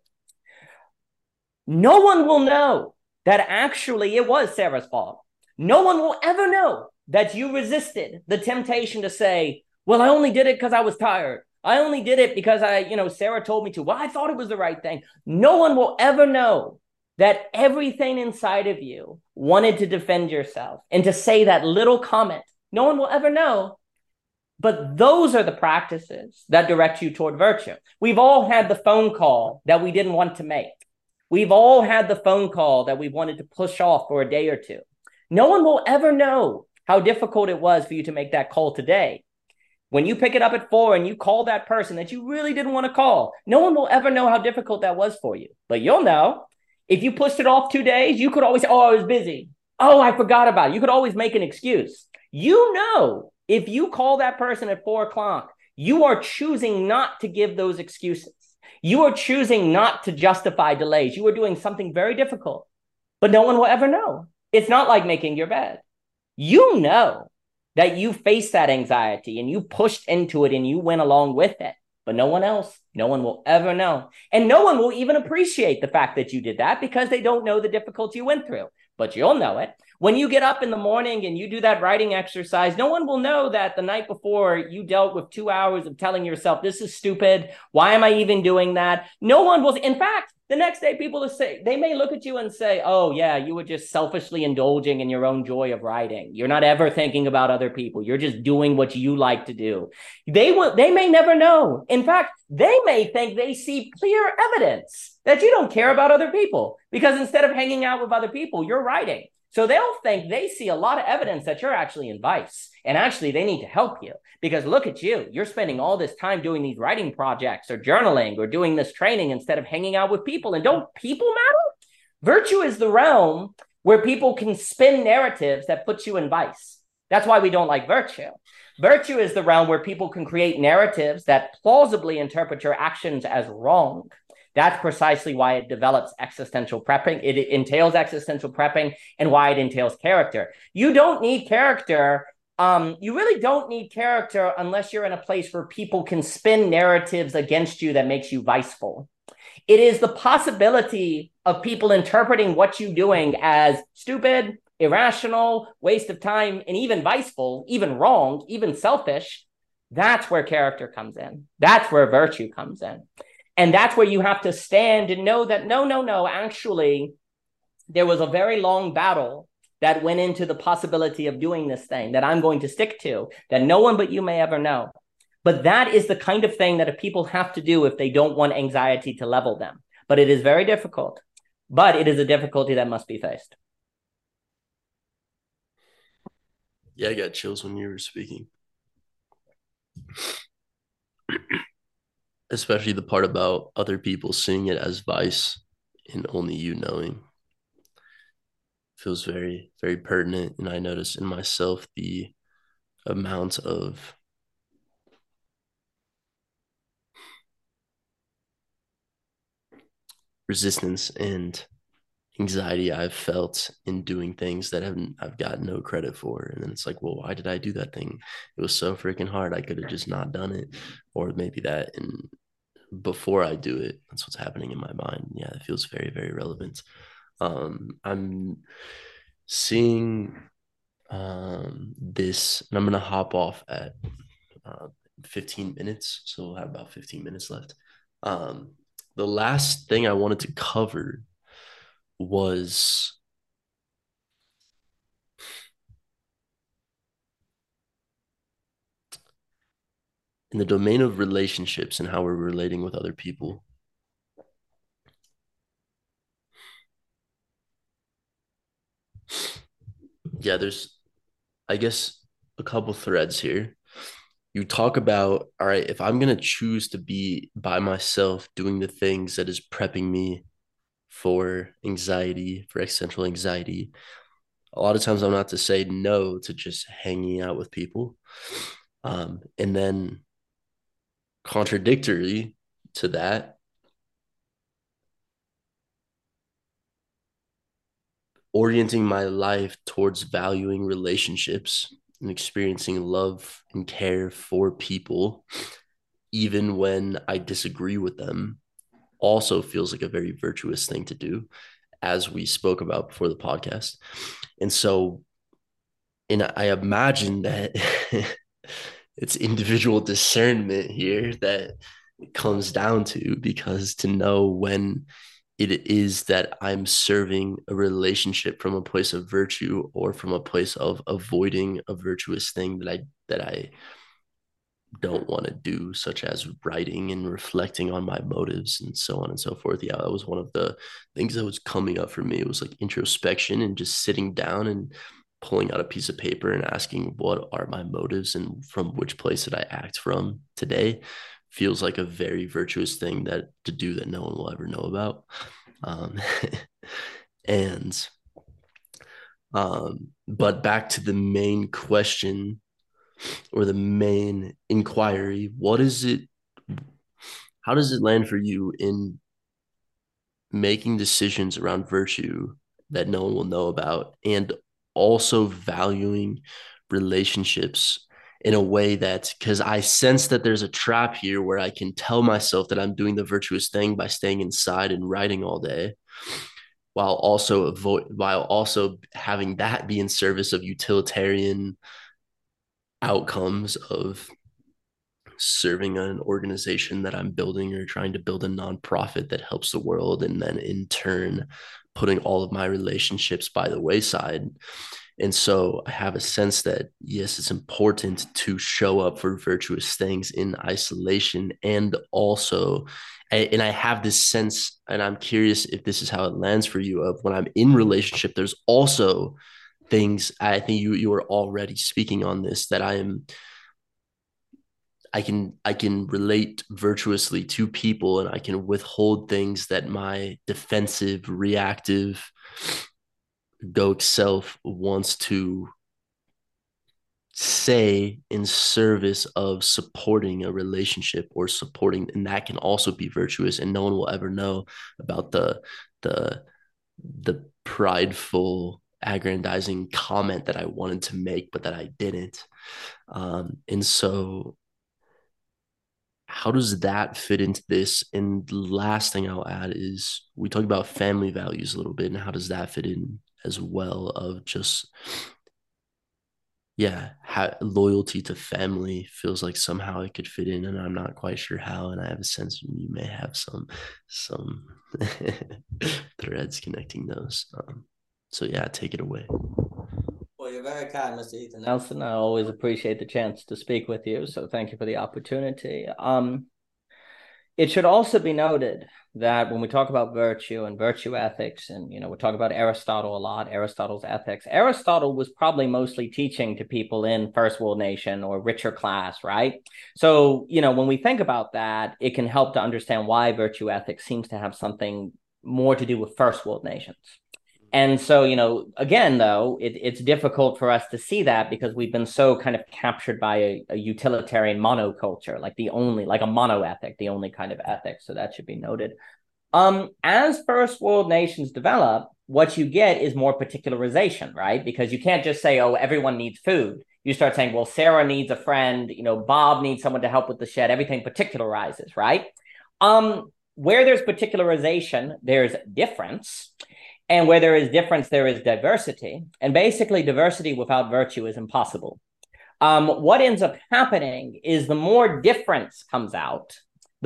No one will know that actually it was Sarah's fault. No one will ever know that you resisted the temptation to say, well, I only did it because I was tired. I only did it because Sarah told me to. Well, I thought it was the right thing. No one will ever know that everything inside of you wanted to defend yourself and to say that little comment. No one will ever know. But those are the practices that direct you toward virtue. We've all had the phone call that we didn't want to make. We've all had the phone call that we wanted to push off for a day or two. No one will ever know how difficult it was for you to make that call today. When you pick it up at 4 and you call that person that you really didn't want to call, no one will ever know how difficult that was for you. But you'll know. If you pushed it off 2 days, you could always say, oh, I was busy. Oh, I forgot about it. You could always make an excuse. You know, if you call that person at 4 o'clock, you are choosing not to give those excuses. You are choosing not to justify delays. You are doing something very difficult, but no one will ever know. It's not like making your bed. You know that you faced that anxiety and you pushed into it and you went along with it, but no one else, no one will ever know. And no one will even appreciate the fact that you did that because they don't know the difficulty you went through, but you'll know it. When you get up in the morning and you do that writing exercise, no one will know that the night before you dealt with 2 hours of telling yourself, this is stupid. Why am I even doing that? No one will. In fact, the next day people will say, they may look at you and say, oh yeah, you were just selfishly indulging in your own joy of writing. You're not ever thinking about other people. You're just doing what you like to do. They may never know. In fact, they may think they see clear evidence that you don't care about other people because instead of hanging out with other people, you're writing. So they'll think they see a lot of evidence that you're actually in vice. And actually, they need to help you because look at you. You're spending all this time doing these writing projects or journaling or doing this training instead of hanging out with people. And don't people matter? Virtue is the realm where people can spin narratives that put you in vice. That's why we don't like virtue. Virtue is the realm where people can create narratives that plausibly interpret your actions as wrong. That's precisely why it develops existential prepping. It entails existential prepping and why it entails character. You don't need character. You really don't need character unless you're in a place where people can spin narratives against you that makes you viceful. It is the possibility of people interpreting what you're doing as stupid, irrational, waste of time, and even viceful, even wrong, even selfish. That's where character comes in. That's where virtue comes in. And that's where you have to stand and know that, no, actually, there was a very long battle that went into the possibility of doing this thing that I'm going to stick to, that no one but you may ever know. But that is the kind of thing that people have to do if they don't want anxiety to level them. But it is very difficult. But it is a difficulty that must be faced. Yeah, I got chills when you were speaking. Especially the part about other people seeing it as vice and only you knowing. Feels very, very pertinent. And I notice in myself the amount of resistance and anxiety I've felt in doing things that I've got no credit for. And then it's like, well, why did I do that thing? It was so freaking hard. I could have just not done it. Or maybe that, and before I do it, that's what's happening in my mind. Yeah, it feels very, very relevant. I'm seeing this, and I'm gonna hop off at 15 minutes. So we'll have about 15 minutes left. The last thing I wanted to cover was in the domain of relationships and how we're relating with other people. Yeah, there's, I guess, a couple threads here. You talk about, all right, if I'm going to choose to be by myself doing the things that is prepping me for anxiety, for existential anxiety, a lot of times I'm not to say no to just hanging out with people. And then contradictory to that, orienting my life towards valuing relationships and experiencing love and care for people, even when I disagree with them, also feels like a very virtuous thing to do, as we spoke about before the podcast. And so, and I imagine that it's individual discernment here that it comes down to, because to know when it is that I'm serving a relationship from a place of virtue or from a place of avoiding a virtuous thing that I don't want to do, such as writing and reflecting on my motives and so on and so forth. Yeah, that was one of the things that was coming up for me. It was like introspection and just sitting down and pulling out a piece of paper and asking, what are my motives and from which place did I act from today? Feels like a very virtuous thing that to do that no one will ever know about. Um, and but back to the main question or the main inquiry, what is it? How does it land for you in making decisions around virtue that no one will know about, and also valuing relationships in a way that, because I sense that there's a trap here where I can tell myself that I'm doing the virtuous thing by staying inside and writing all day, while also having that be in service of utilitarian outcomes of serving an organization that I'm building or trying to build a nonprofit that helps the world, and then in turn putting all of my relationships by the wayside. And so I have a sense that, yes, it's important to show up for virtuous things in isolation, and also, and I have this sense, and I'm curious if this is how it lands for you, of when I'm in relationship, there's also things, I think you were already speaking on this, that I can relate virtuously to people, and I can withhold things that my defensive, reactive, egoic self wants to say in service of supporting a relationship or supporting, and that can also be virtuous, and no one will ever know about the the prideful, aggrandizing comment that I wanted to make but that I didn't. And so how does that fit into this? And the last thing I'll add is, we talk about family values a little bit, and how does that fit in as well, of just, yeah, loyalty to family feels like somehow it could fit in, and I'm not quite sure how. And I have a sense you may have some threads connecting those. So yeah, take it away. Well, you're very kind, Mr. Ethan Nelson. I always appreciate the chance to speak with you, so thank you for the opportunity. It should also be noted that when we talk about virtue and virtue ethics, and we talk about Aristotle a lot, Aristotle's ethics, Aristotle was probably mostly teaching to people in first world nation or richer class, right? So, when we think about that, it can help to understand why virtue ethics seems to have something more to do with first world nations. And so, again, though, it's difficult for us to see that because we've been so kind of captured by a utilitarian monoculture, like a monoethic, the only kind of ethic. So that should be noted. As first world nations develop, what you get is more particularization, right? Because you can't just say, oh, everyone needs food. You start saying, well, Sarah needs a friend, Bob needs someone to help with the shed. Everything particularizes, right? Where there's particularization, there's difference. And where there is difference, there is diversity. And basically, diversity without virtue is impossible. What ends up happening is the more difference comes out, the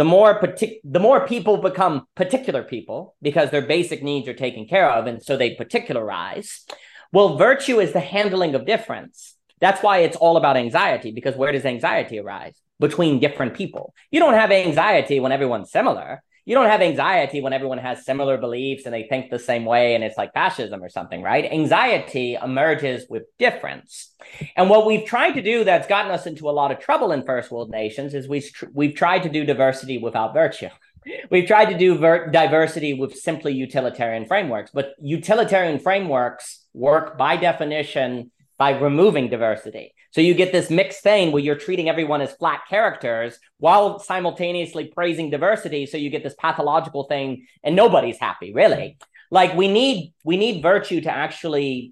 more people become particular people because their basic needs are taken care of, and so they particularize. Well, virtue is the handling of difference. That's why it's all about anxiety, because where does anxiety arise? Between different people. You don't have anxiety when everyone's similar. You don't have anxiety when everyone has similar beliefs and they think the same way and it's like fascism or something, right? Anxiety emerges with difference. And what we've tried to do that's gotten us into a lot of trouble in first world nations is we've tried to do diversity without virtue. We've tried to do diversity with simply utilitarian frameworks, but utilitarian frameworks work by definition by removing diversity. So you get this mixed thing where you're treating everyone as flat characters while simultaneously praising diversity. So you get this pathological thing and nobody's happy, really. Like we need virtue to actually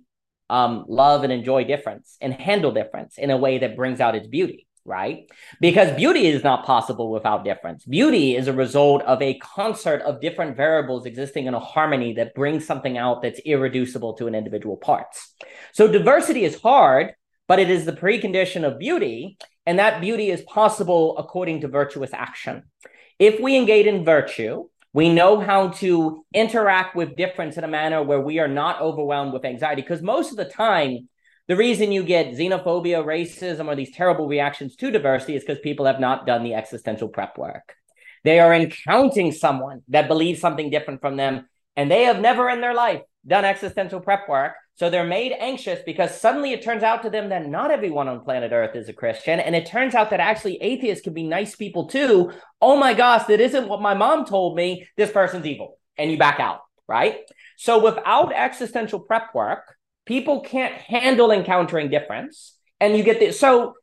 love and enjoy difference and handle difference in a way that brings out its beauty, right? Because beauty is not possible without difference. Beauty is a result of a concert of different variables existing in a harmony that brings something out that's irreducible to an individual parts. So diversity is hard, but it is the precondition of beauty, and that beauty is possible according to virtuous action. If we engage in virtue, we know how to interact with difference in a manner where we are not overwhelmed with anxiety, because most of the time, the reason you get xenophobia, racism, or these terrible reactions to diversity is because people have not done the existential prep work. They are encountering someone that believes something different from them, and they have never in their life done existential prep work. So they're made anxious because suddenly it turns out to them that not everyone on planet Earth is a Christian. And it turns out that actually atheists can be nice people too. Oh my gosh, that isn't what my mom told me. This person's evil. And you back out, right? So without existential prep work, people can't handle encountering difference. And you get this. So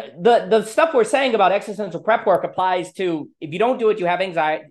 the stuff we're saying about existential prep work applies to, if you don't do it, you have anxiety.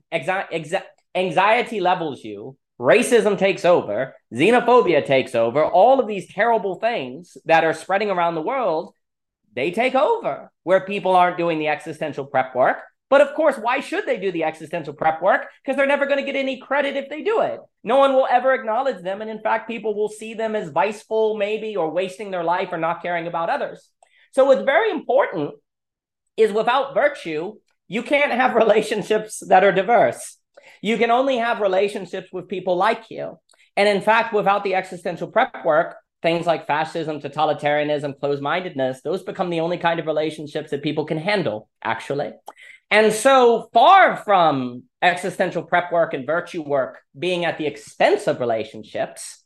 Anxiety levels you. Racism takes over, xenophobia takes over, all of these terrible things that are spreading around the world, they take over where people aren't doing the existential prep work. But of course, why should they do the existential prep work? Because they're never going to get any credit if they do it. No one will ever acknowledge them. And in fact, people will see them as viceful maybe, or wasting their life, or not caring about others. So what's very important is without virtue, you can't have relationships that are diverse. You can only have relationships with people like you. And in fact, without the existential prep work, things like fascism, totalitarianism, closed-mindedness, those become the only kind of relationships that people can handle, actually. And so far from existential prep work and virtue work being at the expense of relationships,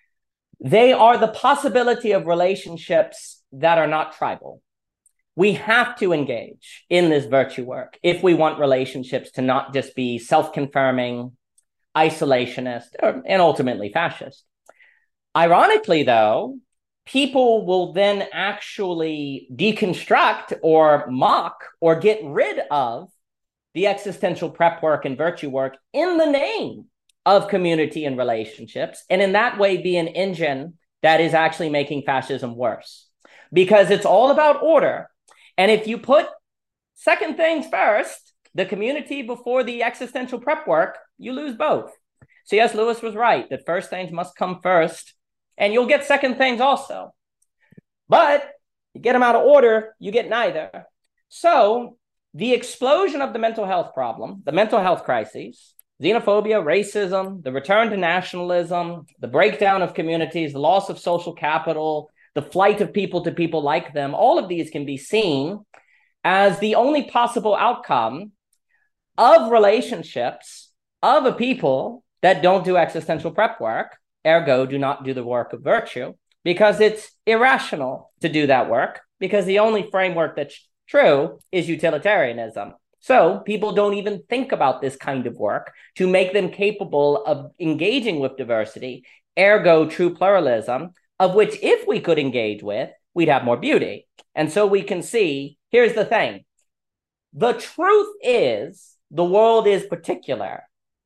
they are the possibility of relationships that are not tribal. We have to engage in this virtue work if we want relationships to not just be self-confirming, isolationist, and ultimately fascist. Ironically, though, people will then actually deconstruct or mock or get rid of the existential prep work and virtue work in the name of community and relationships, and in that way be an engine that is actually making fascism worse. Because it's all about order. And if you put second things first, the community before the existential prep work, you lose both. C.S. Lewis was right that first things must come first, and you'll get second things also. But You get them out of order, you get neither. So the explosion of the mental health problem, the mental health crises, xenophobia, racism, the return to nationalism, the breakdown of communities, the loss of social capital, the flight of people to people like them, all of these can be seen as the only possible outcome of relationships of a people that don't do existential prep work, ergo do not do the work of virtue, because it's irrational to do that work, because the only framework that's true is utilitarianism. So people don't even think about this kind of work to make them capable of engaging with diversity, ergo true pluralism, of which if we could engage with, we'd have more beauty. And so we can see, here's the thing. The truth is, the world is particular.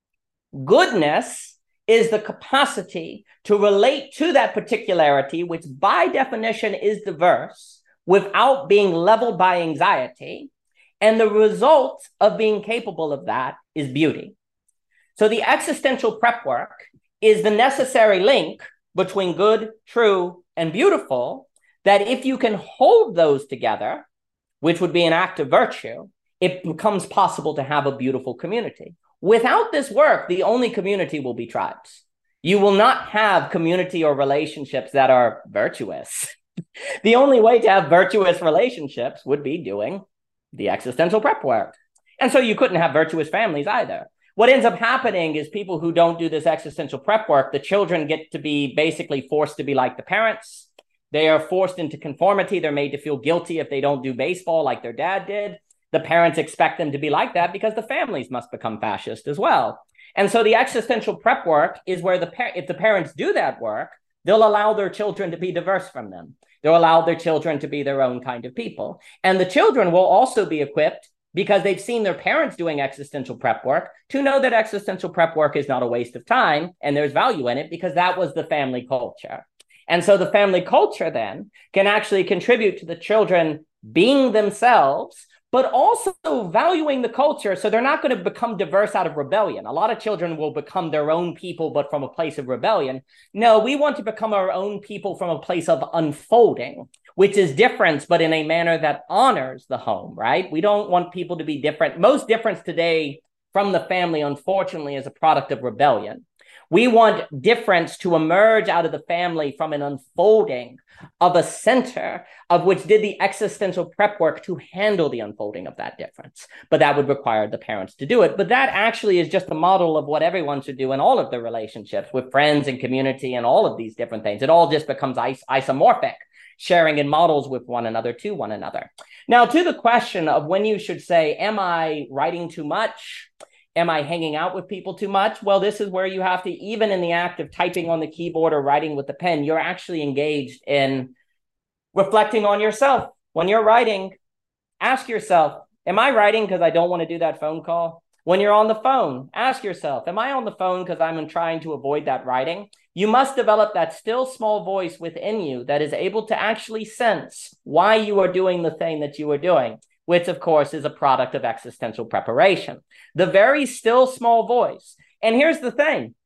Goodness is the capacity to relate to that particularity, which by definition is diverse, without being leveled by anxiety. And the result of being capable of that is beauty. So the existential prep work is the necessary link between good, true, and beautiful, that if you can hold those together, which would be an act of virtue, it becomes possible to have a beautiful community. Without this work, the only community will be tribes. You will not have community or relationships that are virtuous. The only way to have virtuous relationships would be doing the existential prep work. And so you couldn't have virtuous families either. What ends up happening is people who don't do this existential prep work, the children get to be basically forced to be like the parents. They are forced into conformity. They're made to feel guilty if they don't do baseball like their dad did. The parents expect them to be like that because the families must become fascist as well. And so the existential prep work is where if the parents do that work, they'll allow their children to be diverse from them. They'll allow their children to be their own kind of people. And the children will also be equipped, because they've seen their parents doing existential prep work, to know that existential prep work is not a waste of time and there's value in it, because that was the family culture. And so the family culture then can actually contribute to the children being themselves, but also valuing the culture. So they're not going to become diverse out of rebellion. A lot of children will become their own people, but from a place of rebellion. No, we want to become our own people from a place of unfolding, which is difference, but in a manner that honors the home, right? We don't want people to be different. Most difference today from the family, unfortunately, is a product of rebellion. We want difference to emerge out of the family from an unfolding of a center of which did the existential prep work to handle the unfolding of that difference. But that would require the parents to do it. But that actually is just a model of what everyone should do in all of their relationships with friends and community and all of these different things. It all just becomes isomorphic, sharing in models with one another to one another. Now, to the question of when you should say, am I writing too much? Am I hanging out with people too much? Well, this is where you have to, even in the act of typing on the keyboard or writing with the pen, you're actually engaged in reflecting on yourself. When you're writing, ask yourself, am I writing because I don't want to do that phone call? When you're on the phone, ask yourself, am I on the phone because I'm trying to avoid that writing? You must develop that still small voice within you that is able to actually sense why you are doing the thing that you are doing, which of course is a product of existential preparation. The very still small voice. And here's the thing.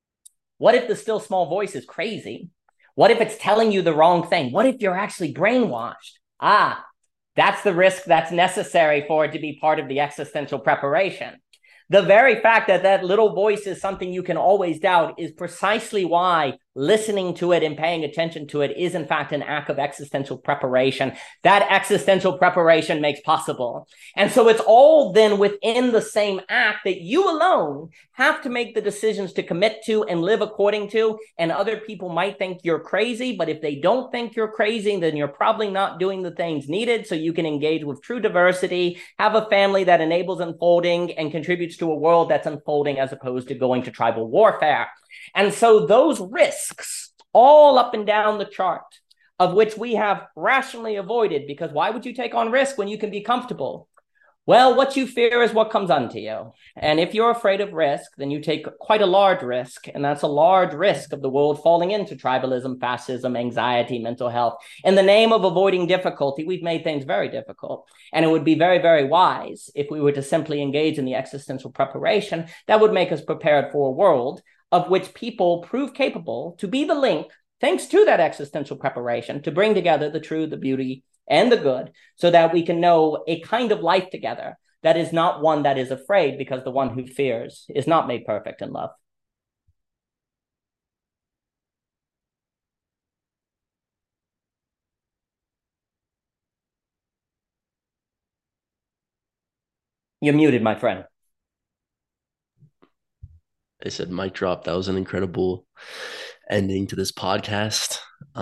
What if the still small voice is crazy? What if it's telling you the wrong thing? What if you're actually brainwashed? That's the risk that's necessary for it to be part of the existential preparation. The very fact that that little voice is something you can always doubt is precisely why listening to it and paying attention to it is in fact an act of existential preparation. That existential preparation makes possible. And so it's all then within the same act that you alone have to make the decisions to commit to and live according to. And other people might think you're crazy, but if they don't think you're crazy, then you're probably not doing the things needed so you can engage with true diversity, have a family that enables unfolding and contributes to a world that's unfolding as opposed to going to tribal warfare. And so those risks all up and down the chart, of which we have rationally avoided, because why would you take on risk when you can be comfortable? Well, what you fear is what comes unto you. And if you're afraid of risk, then you take quite a large risk. And that's a large risk of the world falling into tribalism, fascism, anxiety, mental health. In the name of avoiding difficulty, we've made things very difficult. And it would be very, very wise if we were to simply engage in the existential preparation that would make us prepared for a world of which people prove capable to be the link, thanks to that existential preparation, to bring together the true, the beauty, and the good, so that we can know a kind of life together that is not one that is afraid, because the one who fears is not made perfect in love. You're muted, my friend. I said mic drop. That was an incredible ending to this podcast.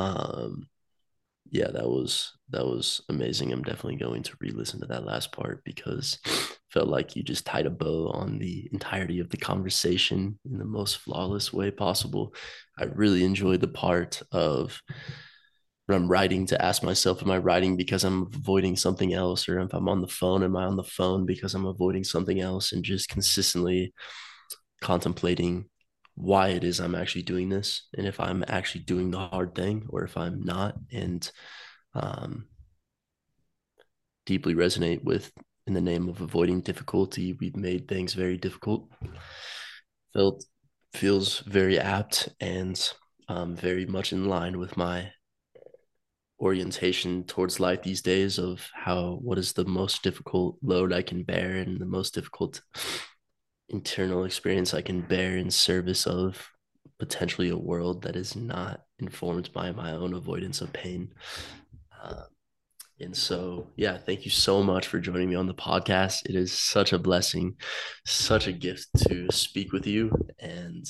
Yeah, that was amazing. I'm definitely going to re-listen to that last part because felt like you just tied a bow on the entirety of the conversation in the most flawless way possible. I really enjoyed the part of when I'm writing to ask myself, am I writing because I'm avoiding something else? Or if I'm on the phone, am I on the phone because I'm avoiding something else? And just consistently contemplating why it is I'm actually doing this and if I'm actually doing the hard thing or if I'm not. And um, deeply resonate with in the name of avoiding difficulty, we've made things very difficult. Felt feels very apt and very much in line with my orientation towards life these days of what is the most difficult load I can bear and the most difficult internal experience I can bear in service of potentially a world that is not informed by my own avoidance of pain. Uh, and so, yeah, thank you so much for joining me on the podcast. It is such a blessing, such a gift to speak with you. And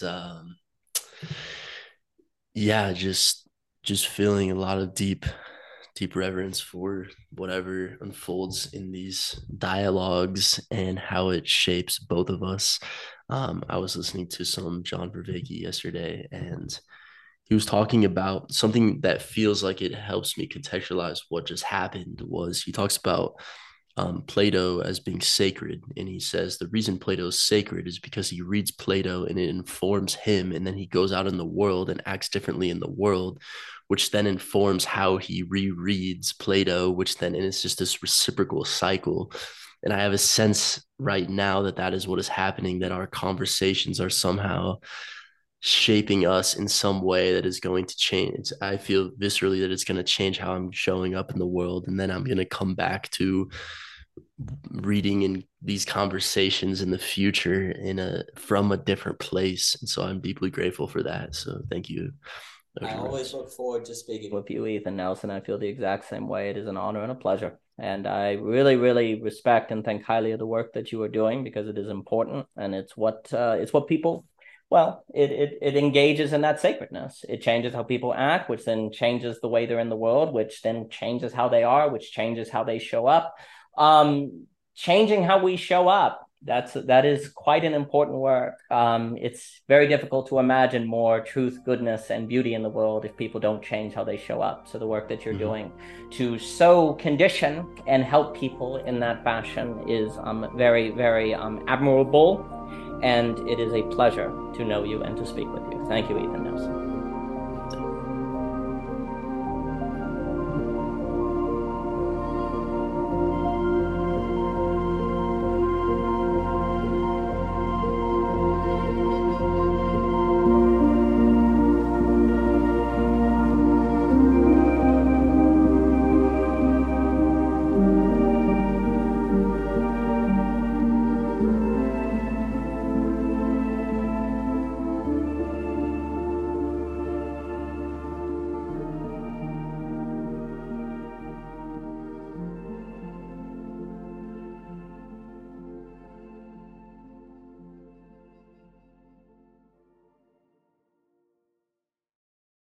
yeah, just feeling a lot of deep reverence for whatever unfolds in these dialogues and how it shapes both of us. I was listening to some John Vervaeke yesterday, and he was talking about something that feels like it helps me contextualize what just happened. Was he talks about Plato as being sacred. And he says the reason Plato is sacred is because he reads Plato and it informs him. And then he goes out in the world and acts differently in the world, which then informs how he rereads Plato, which then, and it's just this reciprocal cycle. And I have a sense right now that that is what is happening, that our conversations are somehow shaping us in some way that is going to change. I feel viscerally that it's going to change how I'm showing up in the world. And then I'm going to come back to reading in these conversations in the future from a different place. And so I'm deeply grateful for that. So thank you. I always look forward to speaking with you, Ethan Nelson. I feel the exact same way. It is an honor and a pleasure. And I really, really respect and think highly of the work that you are doing, because it is important, and it's what people, well, it engages in that sacredness. It changes how people act, which then changes the way they're in the world, which then changes how they are, which changes how they show up. Changing how we show up, that is quite an important work. It's very difficult to imagine more truth, goodness, and beauty in the world if people don't change how they show up. So the work that you're doing to so condition and help people in that fashion is very, very admirable. And it is a pleasure to know you and to speak with you. Thank you, Ethan Nelson.